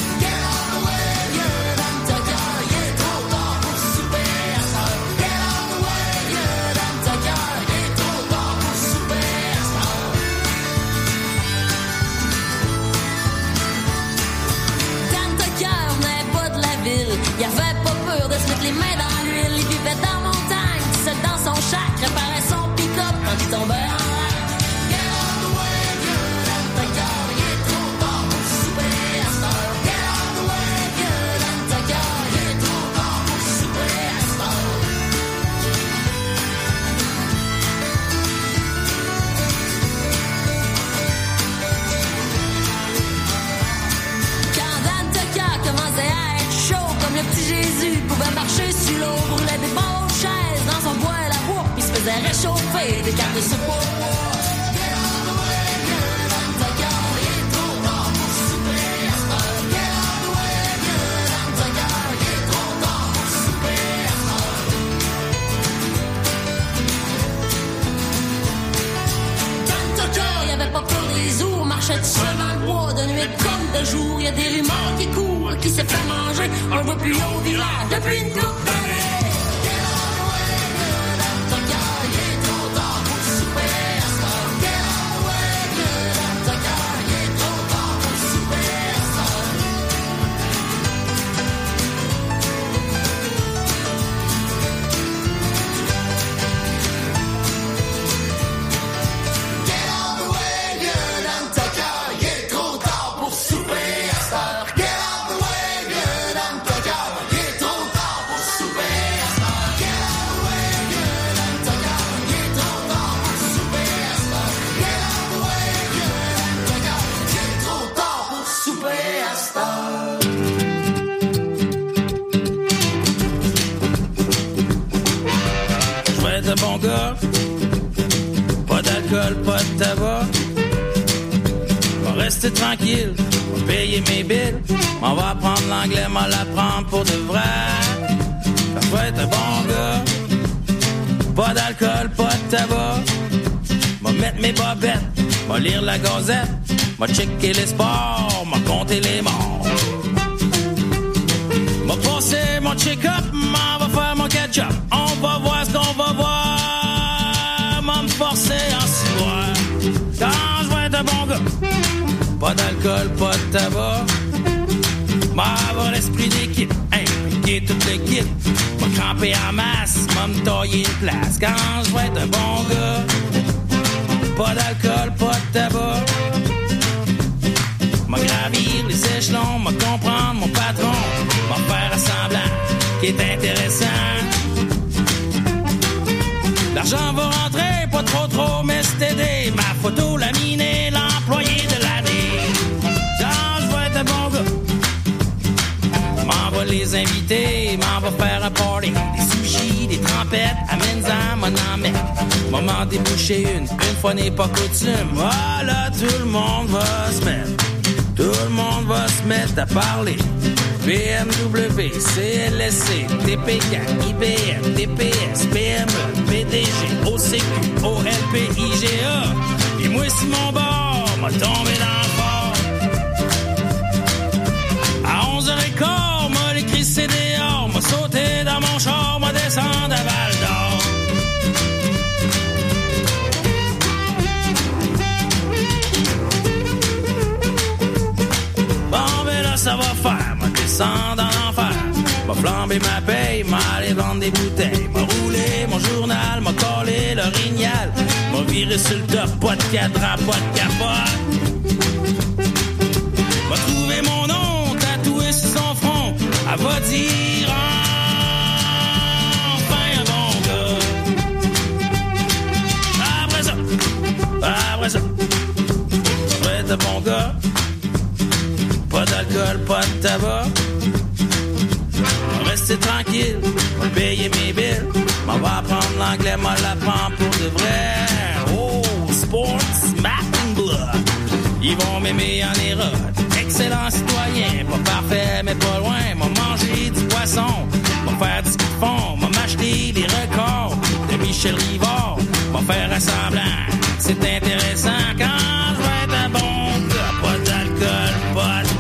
Il avait pas peur de se mettre les mains dans l'huile. Il vivait dans la montagne, seul dans son shack, réparait son pick-up quand il tombait en l'air. Get out the way, good, and ta gueule, il est trop tard pour souper à cette heure. Get out the way, good, and ta gueule, il est trop tard pour souper à cette heure. Quand Dan Tucker commençait à le petit Jésus pouvait marcher sur l'eau, brûlait des bonnes chaises dans son bois à la bois, puis se faisait réchauffer des cartes de soupe au bois. Get out the way, good, and ta gueule, il est trop tard pour souper à cette heure. Get out the way, good, and ta gueule, il est trop tard pour souper à cette heure. Dans ta gueule, il avait pas peur des ours, marchait tout seul dans le bois, de nuit comme de jour. Il y a des rumeurs qui courent, qui s'est fait manger. On le voit plus au village depuis une coupe d'années. Get out the way, good, and ta gueule, il est trop tard pour souper à cette heure. Get out the way, good, and ta gueule, il est trop tard pour souper à cette heure. Get out the way, good, and ta gueule, il est trop tard pour souper à cette heure. Get out the way, good, and ta gueule, il est trop tard pour souper à cette heure. Get out the way, good, and ta gueule, il est trop tard pour souper à cette heure. Get out the way, good, and ta gueule, il est trop tard pour souper à cette heure. Je vais être un bon gars, pas d'alcool, pas de tabac. Va rester tranquille, va payer mes billes. M'en va apprendre l'anglais, m'en l'apprendre pour de vrai. Je vais être un bon gars, pas d'alcool, pas de tabac. Va mettre mes bobettes, va lire la gazette, va checker les sports, va compter les morts. M'a passé mon check-up, m'en va faire mon catch-up. On va voir ce qu'on va voir. M'a me forcer en soir. Quand je vais être un bon gars. Pas d'alcool, pas de tabac. M'a avoir l'esprit d'équipe. Impliquer toute l'équipe. M'a cramper en masse. M'a me tailler une place. Quand je vais être un bon gars. Pas d'alcool, pas de tabac. M'a gravir les échelons, m'a comprendre mon patron, m'a faire un semblant qui est intéressant. L'argent va rentrer, pas trop trop, mais c'est aidé. Ma photo laminée, l'employé de l'année. Quand je vais être un bon gars, m'en va les inviter, m'en va faire un party. Des sushis, des trempettes, amène-en, m'en en met. M'en déboucher une, une fois n'est pas coutume. Ah là, tout le monde va se mettre. Tout le monde va se mettre à parler. B M W, C L S C, T P K, I B M, T P S, P M E, P D G, O C Q, O L P, I G A. Et moi, si mon bord m'a tombé dans le bord. À onze heures quinze, m'a l'écrit C D A, m'a sauté dans mon char, m'a descendu à Val d'Or. Ça va faire, m'a descendre dans l'enfer. M'a flambé ma paye, m'a allé vendre des bouteilles. M'a roulé mon journal, m'a collé l'orignal. M'a viré sur le top, pas de cadran, pas de capote. M'a trouvé mon nom, tatoué sur son front. Elle va dire enfin un bon gars. Après ça, après ça, je vais être un bon gars. Pas d'alcool, pas de tabac. Rester tranquille, m'en payer mes billes. M'en va apprendre l'anglais, m'en l'apprendre pour de vrai. Oh, sports, math and blood. Ils vont m'aimer en érode. Excellent citoyen, pas parfait, mais pas loin. M'en manger du poisson, m'en faire du ski de fond. M'en m'acheter des records de Michel Rivard. M'en faire un semblant, c'est intéressant quand je vais être un bon gars. Pas d'alcool, pas de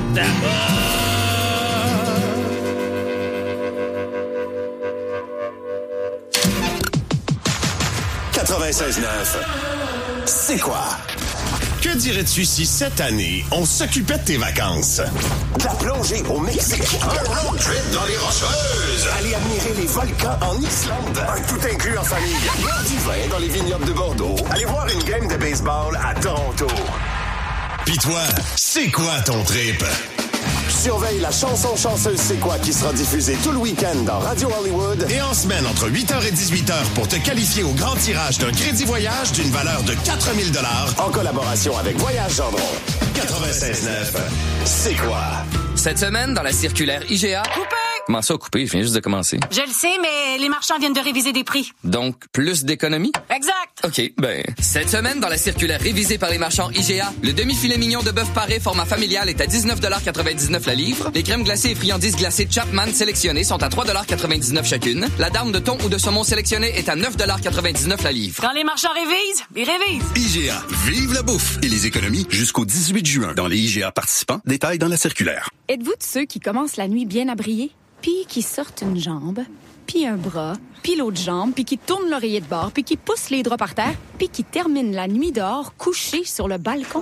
quatre-vingt-seize neuf. C'est quoi? Que dirais-tu si cette année, on s'occupait de tes vacances? De la plongée au Mexique. Un road trip dans les Rocheuses. Aller admirer les volcans en Islande. Un tout inclus en famille. Boire du vin dans les vignobles de Bordeaux. Aller voir une game de baseball à Toronto. Pis toi, c'est quoi ton trip? Surveille la chanson chanceuse C'est quoi qui sera diffusée tout le week-end dans Radio Hollywood et en semaine entre huit heures et dix-huit heures pour te qualifier au grand tirage d'un crédit voyage d'une valeur de quatre mille dollars en collaboration avec Voyage Gendron. quatre-vingt-seize neuf. C'est quoi? Cette semaine, dans la circulaire I G A... Coupé! Comment ça, coupé? Je viens juste de commencer. Je le sais, mais les marchands viennent de réviser des prix. Donc, plus d'économies? Exact! OK, ben... Cette semaine, dans la circulaire révisée par les marchands I G A, le demi-filet mignon de bœuf paré format familial est à dix-neuf quatre-vingt-dix-neuf la livre. Les crèmes glacées et friandises glacées Chapman sélectionnées sont à trois quatre-vingt-dix-neuf chacune. La dame de thon ou de saumon sélectionnée est à neuf quatre-vingt-dix-neuf la livre. Quand les marchands révisent, ils révisent! I G A, vive la bouffe et les économies jusqu'au dix-huit juin. Dans les I G A participants, détails dans la circulaire. Êtes-vous de ceux qui commencent la nuit bien à briller? Puis qui sortent une jambe, puis un bras, puis l'autre jambe, puis qui tournent l'oreiller de bord, puis qui poussent les draps par terre, puis qui terminent la nuit dehors couchés sur le balcon?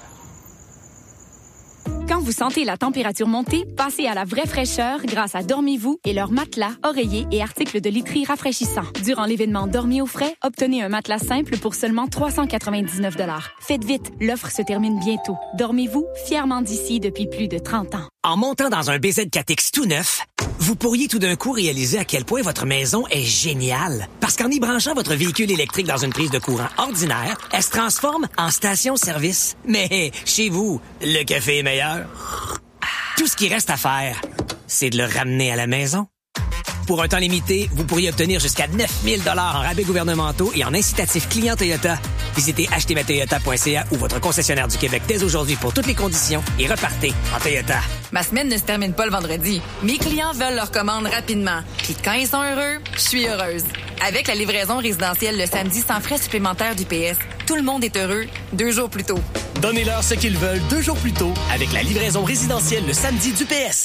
Quand vous sentez la température monter, passez à la vraie fraîcheur grâce à Dormez-vous et leurs matelas, oreillers et articles de literie rafraîchissants. Durant l'événement Dormez au frais, obtenez un matelas simple pour seulement trois cent quatre-vingt-dix-neuf dollars. Faites vite, l'offre se termine bientôt. Dormez-vous, fièrement d'ici depuis plus de trente ans. En montant dans un B Z quatre X tout neuf, vous pourriez tout d'un coup réaliser à quel point votre maison est géniale. Parce qu'en y branchant votre véhicule électrique dans une prise de courant ordinaire, elle se transforme en station-service. Mais chez vous, le café est meilleur. Tout ce qui reste à faire, c'est de le ramener à la maison. Pour un temps limité, vous pourriez obtenir jusqu'à neuf mille dollars en rabais gouvernementaux et en incitatifs clients Toyota. Visitez acheter ma toyota point c a ou votre concessionnaire du Québec dès aujourd'hui pour toutes les conditions et repartez en Toyota. Ma semaine ne se termine pas le vendredi. Mes clients veulent leur commande rapidement. Puis quand ils sont heureux, je suis heureuse. Avec la livraison résidentielle le samedi sans frais supplémentaires du P S, tout le monde est heureux deux jours plus tôt. Donnez-leur ce qu'ils veulent deux jours plus tôt avec la livraison résidentielle le samedi du P S.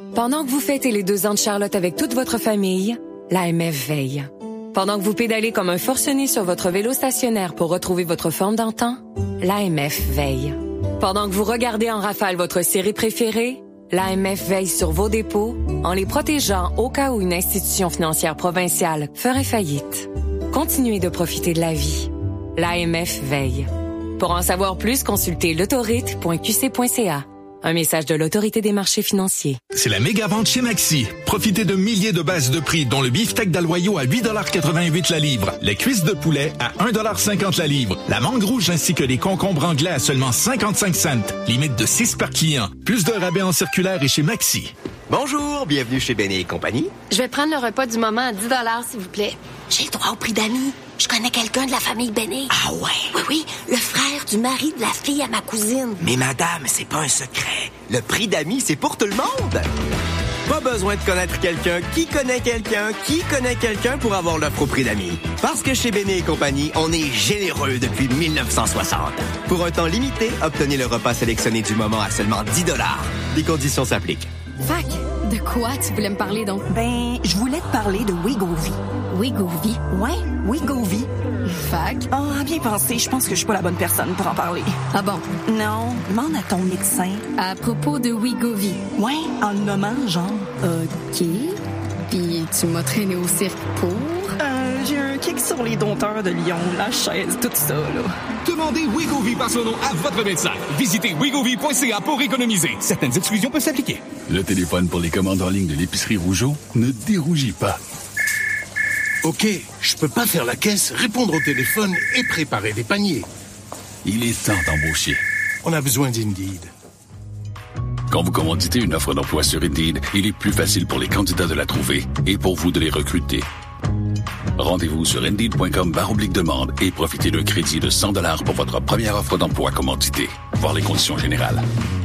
Pendant que vous fêtez les deux ans de Charlotte avec toute votre famille, l'A M F veille. Pendant que vous pédalez comme un forcené sur votre vélo stationnaire pour retrouver votre forme d'antan, l'A M F veille. Pendant que vous regardez en rafale votre série préférée, l'A M F veille sur vos dépôts en les protégeant au cas où une institution financière provinciale ferait faillite. Continuez de profiter de la vie. L'A M F veille. Pour en savoir plus, consultez l'autorite point q c point c a. Un message de l'Autorité des marchés financiers. C'est la méga vente chez Maxi. Profitez de milliers de bases de prix, dont le beefsteak d'Aloyau à huit dollars quatre-vingt-huit la livre, les cuisses de poulet à un dollar cinquante la livre, la mangue rouge ainsi que les concombres anglais à seulement cinquante-cinq cents. Limite de six par client. Plus de rabais en circulaire et chez Maxi. Bonjour, bienvenue chez Béné et compagnie. Je vais prendre le repas du moment à dix dollars, s'il vous plaît. J'ai le droit au prix d'amis. Je connais quelqu'un de la famille Béné. Ah ouais? Oui, oui, le frère du mari de la fille à ma cousine. Mais madame, c'est pas un secret. Le prix d'amis, c'est pour tout le monde. Pas besoin de connaître quelqu'un qui connaît quelqu'un qui connaît quelqu'un pour avoir l'offre au prix d'amis. Parce que chez Béné et compagnie, on est généreux depuis mille neuf cent soixante. Pour un temps limité, obtenez le repas sélectionné du moment à seulement dix dollars. Les conditions s'appliquent. Fac, de quoi tu voulais me parler donc? Ben, je voulais te parler de Wegovy. Wegovy? Ouais, Wegovy. Fac? Oh, bien pensé, je pense que je suis pas la bonne personne pour en parler. Ah bon? Non, demande à ton médecin. À propos de Wegovy? Ouais, en le nommant, genre. OK. Puis tu m'as traîné au cirque pour? Euh, j'ai un kick sur les dompteurs de Lyon, la chaise, tout ça, là. Demandez Wegovy par son nom à votre médecin. Visitez wegovy point c a pour économiser. Certaines exclusions peuvent s'appliquer. Le téléphone pour les commandes en ligne de l'épicerie Rougeau ne dérougit pas. OK, je peux pas faire la caisse, répondre au téléphone et préparer des paniers. Il est temps d'embaucher. On a besoin d'Indeed. Quand vous commanditez une offre d'emploi sur Indeed, il est plus facile pour les candidats de la trouver et pour vous de les recruter. Rendez-vous sur Indeed point com barre oblique demande et profitez d'un crédit de cent dollars pour votre première offre d'emploi commanditée. Voir les conditions générales.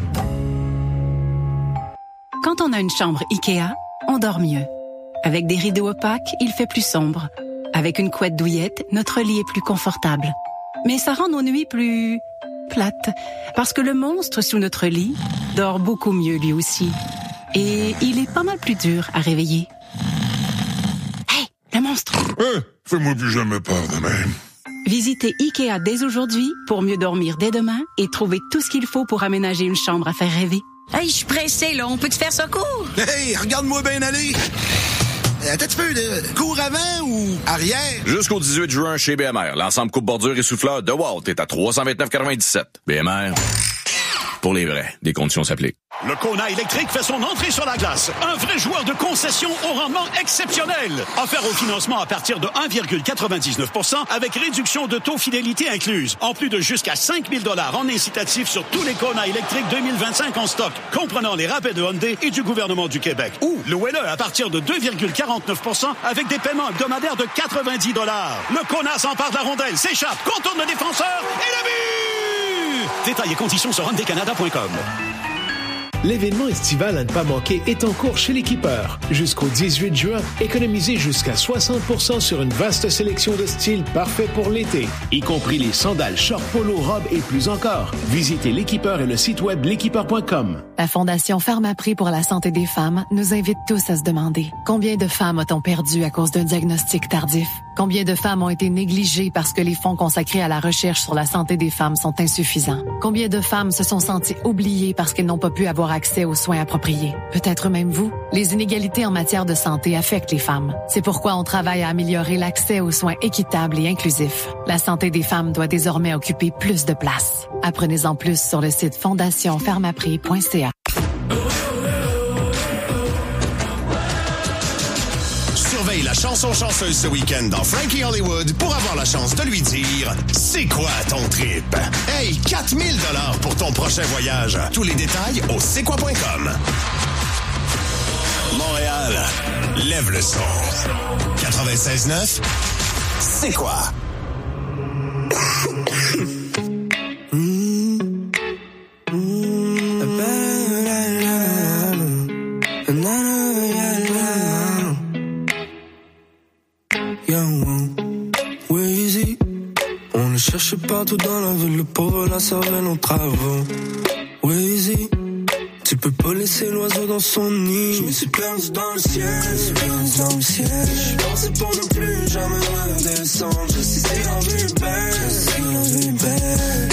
Quand on a une chambre Ikea, on dort mieux. Avec des rideaux opaques, il fait plus sombre. Avec une couette douillette, notre lit est plus confortable. Mais ça rend nos nuits plus plates, parce que le monstre sous notre lit dort beaucoup mieux lui aussi. Et il est pas mal plus dur à réveiller. Hey, le monstre! Hein? Fais-moi plus jamais peur de même. Visitez Ikea dès aujourd'hui pour mieux dormir dès demain et trouver tout ce qu'il faut pour aménager une chambre à faire rêver. Hey, je suis pressée, là. On peut te faire ça court? Hey, regarde-moi bien aller! Attends un petit peu, de cours avant ou arrière? Jusqu'au dix-huit juin chez B M R, l'ensemble coupe bordure et souffleur de Walt est à trois cent vingt-neuf quatre-vingt-dix-sept. B M R, pour les vrais, des conditions s'appliquent. Le Kona électrique fait son entrée sur la glace. Un vrai joueur de concession au rendement exceptionnel. Offert au financement à partir de un virgule quatre-vingt-dix-neuf pour cent avec réduction de taux fidélité incluse. En plus de jusqu'à cinq mille dollars en incitatif sur tous les Kona électriques deux mille vingt-cinq en stock, comprenant les rabais de Hyundai et du gouvernement du Québec. Ou louez-le à partir de deux virgule quarante-neuf pour cent avec des paiements hebdomadaires de quatre-vingt-dix dollars. Le Kona s'empare de la rondelle, s'échappe, contourne le défenseur et le but! Détails et conditions sur hyundai canada point com. L'événement estival à ne pas manquer est en cours chez l'Équipeur. Jusqu'au dix-huit juin, économisez jusqu'à soixante pour cent sur une vaste sélection de styles parfaits pour l'été, y compris les sandales, shorts, polo, robes et plus encore. Visitez l'Équipeur et le site web l'équipeur point com. La Fondation Pharmaprix pour la santé des femmes nous invite tous à se demander combien de femmes a-t-on perdu à cause d'un diagnostic tardif? Combien de femmes ont été négligées parce que les fonds consacrés à la recherche sur la santé des femmes sont insuffisants? Combien de femmes se sont senties oubliées parce qu'elles n'ont pas pu avoir accès aux soins appropriés? Peut-être même vous. Les inégalités en matière de santé affectent les femmes. C'est pourquoi on travaille à améliorer l'accès aux soins équitables et inclusifs. La santé des femmes doit désormais occuper plus de place. Apprenez-en plus sur le site fondation pharmaprix point c a. Surveille la chanson chanceuse ce week-end dans Frankie Hollywood pour avoir la chance de lui dire « C'est quoi ton trip? » Hey, quatre mille dollars pour ton prochain voyage. Tous les détails au c'est quoi point com. Montréal, lève le son. quatre-vingt-seize neuf, c'est quoi? On le cherche partout dans la ville, le pauvre la cervelle en travaux. Weezy, tu peux pas laisser l'oiseau dans son nid. Je me suis perdu dans le ciel, je me suis perdu dans le ciel. Je pensais pour ne plus jamais redescendre. Je sais si la vie est belle, je sais si la vie est belle.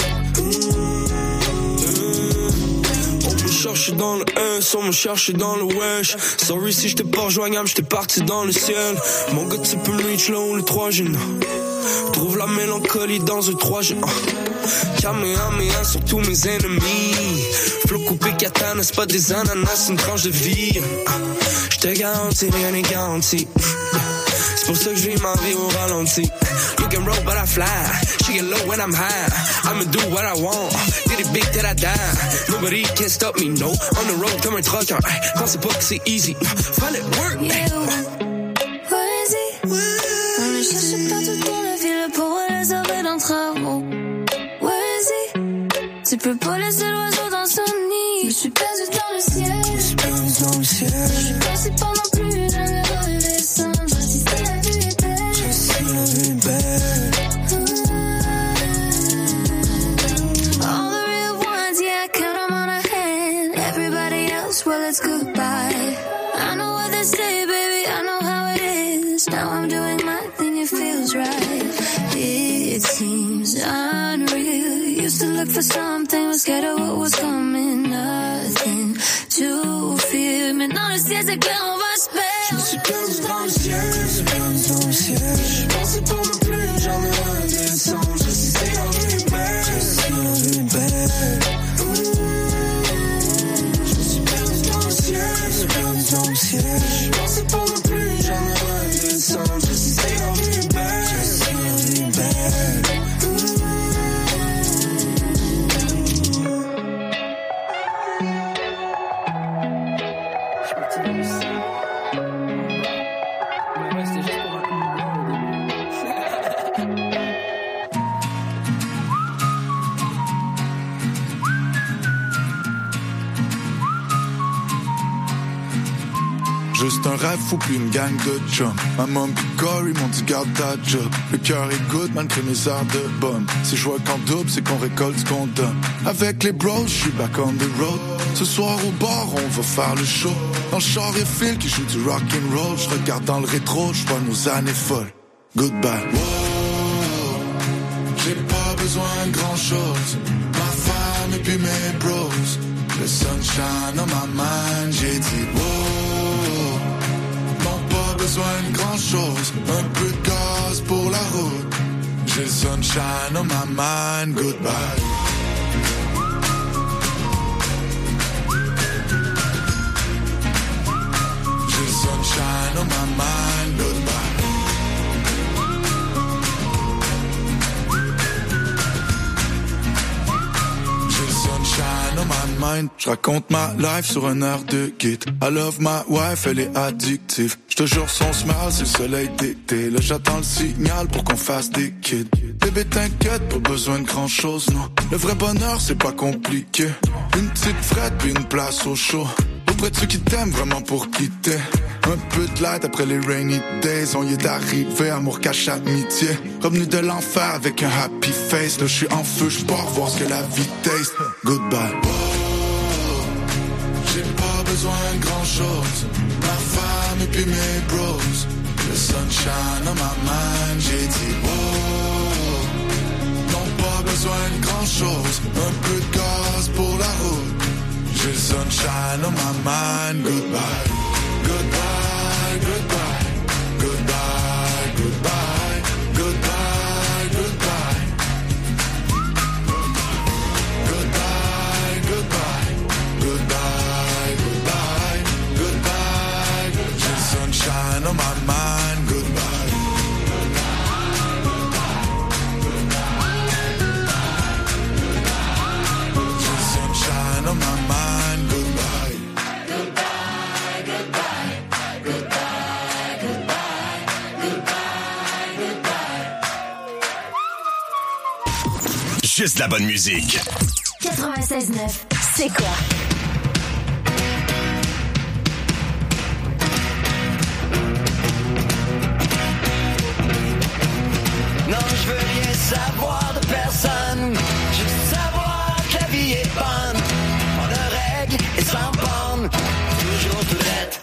On me cherche dans le S, on me cherche dans le wesh. Sorry si j'étais pas rejoignable, j'étais parti dans le ciel. Mon gars tu peux me reach là où le trois G. Trouve la mélancolie dans un trois G. Kamehameha sur tous mes ennemis. Flow coupé katana, c'est pas des ananas, c'est une tranche de vie. J'te garantis, rien n'est garanti. C'est pour ça que je vis ma vie au ralenti. You can roll but I fly. She get low when I'm high. I'ma do what I want. Did it big till I die. Nobody can stop me, no. On the road comme un trucker. Pensez pas que c'est easy. Fallait work. Yeah, where is he? On le cherche partout dans la ville pour les sauver d'un travaux. Tu peux pas laisser l'oiseau dans son nid. Je suis perdu dans le ciel. Je suis perdu dans le ciel. Je suis passé pendant plus jamais redescendre. Je sais si la vue est belle. Je sais si la vue est belle. All the real ones, yeah, I count them on a hand. Everybody else, well, it's goodbye. I know what they say, baby, I know how it is. Now I'm doing my thing, it feels right. It seems unreal. Used to look for something, was scared of what was coming. Nothing to fear. Maintenant le ciel c'est clair, on va se perdre. Je me suis perdu dans le ciel, je me suis perdu dans le ciel. Je pensais pour ne plus jamais redescendre. Je sais si la vie est belle, je sais si la vie est belle. Je me suis perdu dans le ciel, je me suis perdu dans le ciel. Je pensais pour ne plus jamais redescendre. Je sais si la vie est belle, je sais si la vie est belle. Juste un rêve fou puis une gang de chums. Ma mom pis Corey m'ont dit garde ta job. Le cœur est good malgré mes heures de bonne. Si je vois qu'en double c'est qu'on récolte ce qu'on donne. Avec les bros, je suis back on the road. Ce soir au bar on va faire le show. Dans le char et Phil qui joue du rock'n'roll. Je regarde dans le rétro, je vois nos années folles. Goodbye. Wow, j'ai pas besoin de grand chose. Ma femme et puis mes bros. Le sunshine on my mind. J'ai dit wow, non pas besoin de grand chose. Un peu de gaz pour la route. J'ai le sunshine on my mind. Goodbye. J'ai le sunshine on my mind. Goodbye. Sunshine on my mind. Je raconte ma life sur un air de guide. I love my wife, elle est addictive. Je te jure son smile, c'est le soleil d'été. Là j'attends le signal pour qu'on fasse des kids. Bébé t'inquiète, pas besoin de grand chose, non. Le vrai bonheur c'est pas compliqué. Une petite frette puis une place au chaud. Auprès de ceux qui t'aiment vraiment pour quitter. Un peu de light après les rainy days. On y est arrivé, amour cache amitié. Revenu de l'enfer avec un happy face. Là je suis en feu, je pars voir ce que la vie taste. Goodbye. Oh, j'ai pas besoin de grand chose. Ma femme et puis mes bros. Le sunshine on my mind. J'ai dit oh, non pas besoin de grand chose. Un peu de gaz pour la route. J'ai le sunshine on my mind. Goodbye. Goodbye, goodbye, goodbye, goodbye, goodbye, goodbye. Goodbye, goodbye, goodbye, goodbye, goodbye. J'ai le sunshine on my mind. Goodbye. J'ai le sunshine on my mind. Goodbye. Juste la bonne musique. quatre-vingt-seize neuf, c'est quoi? Non, je veux rien savoir de personne. Juste savoir que la vie est bonne. Pas de règles et sans pas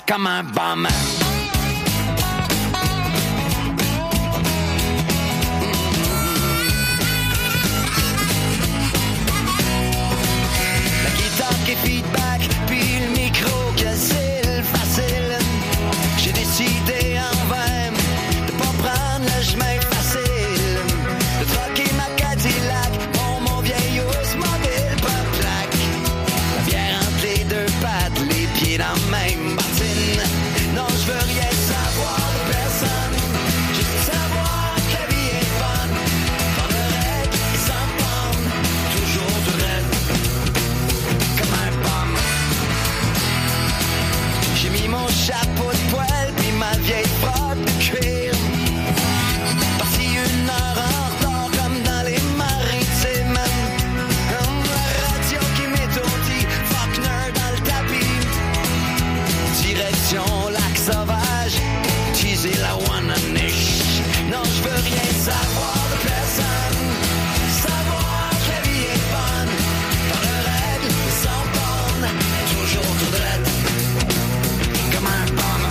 comme un bum. La guitare qui est feedback, puis le micro qui est facile. J'ai décidé en vain de pas prendre le chemin facile, de troquer ma Cadillac pour mon vieil os mobile pas plaque. La bière entre les deux pattes, les pieds dans la même bottine. Non, je veux rien savoir de personne, juste savoir que la vie est bonne. Prendre le règle et s'en prendre, toujours tout raide, comme un pomme. J'ai mis mon chapeau de poêle puis ma vieille frotte de cuir. Parti une heure en retard comme dans les maritimes. Hum, la radio qui m'étourdit, Faulkner dans le tapis. Direction lac sauvage, teaser la Wananiche. Non, je veux rien savoir de personne, savoir que la vie est bonne. Dans le règle, sans borne, toujours tout droit, comme un pomme.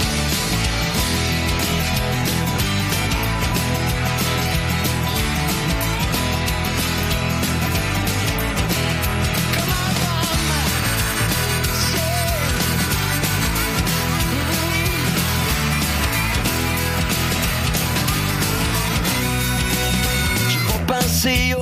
J'ai pas pensé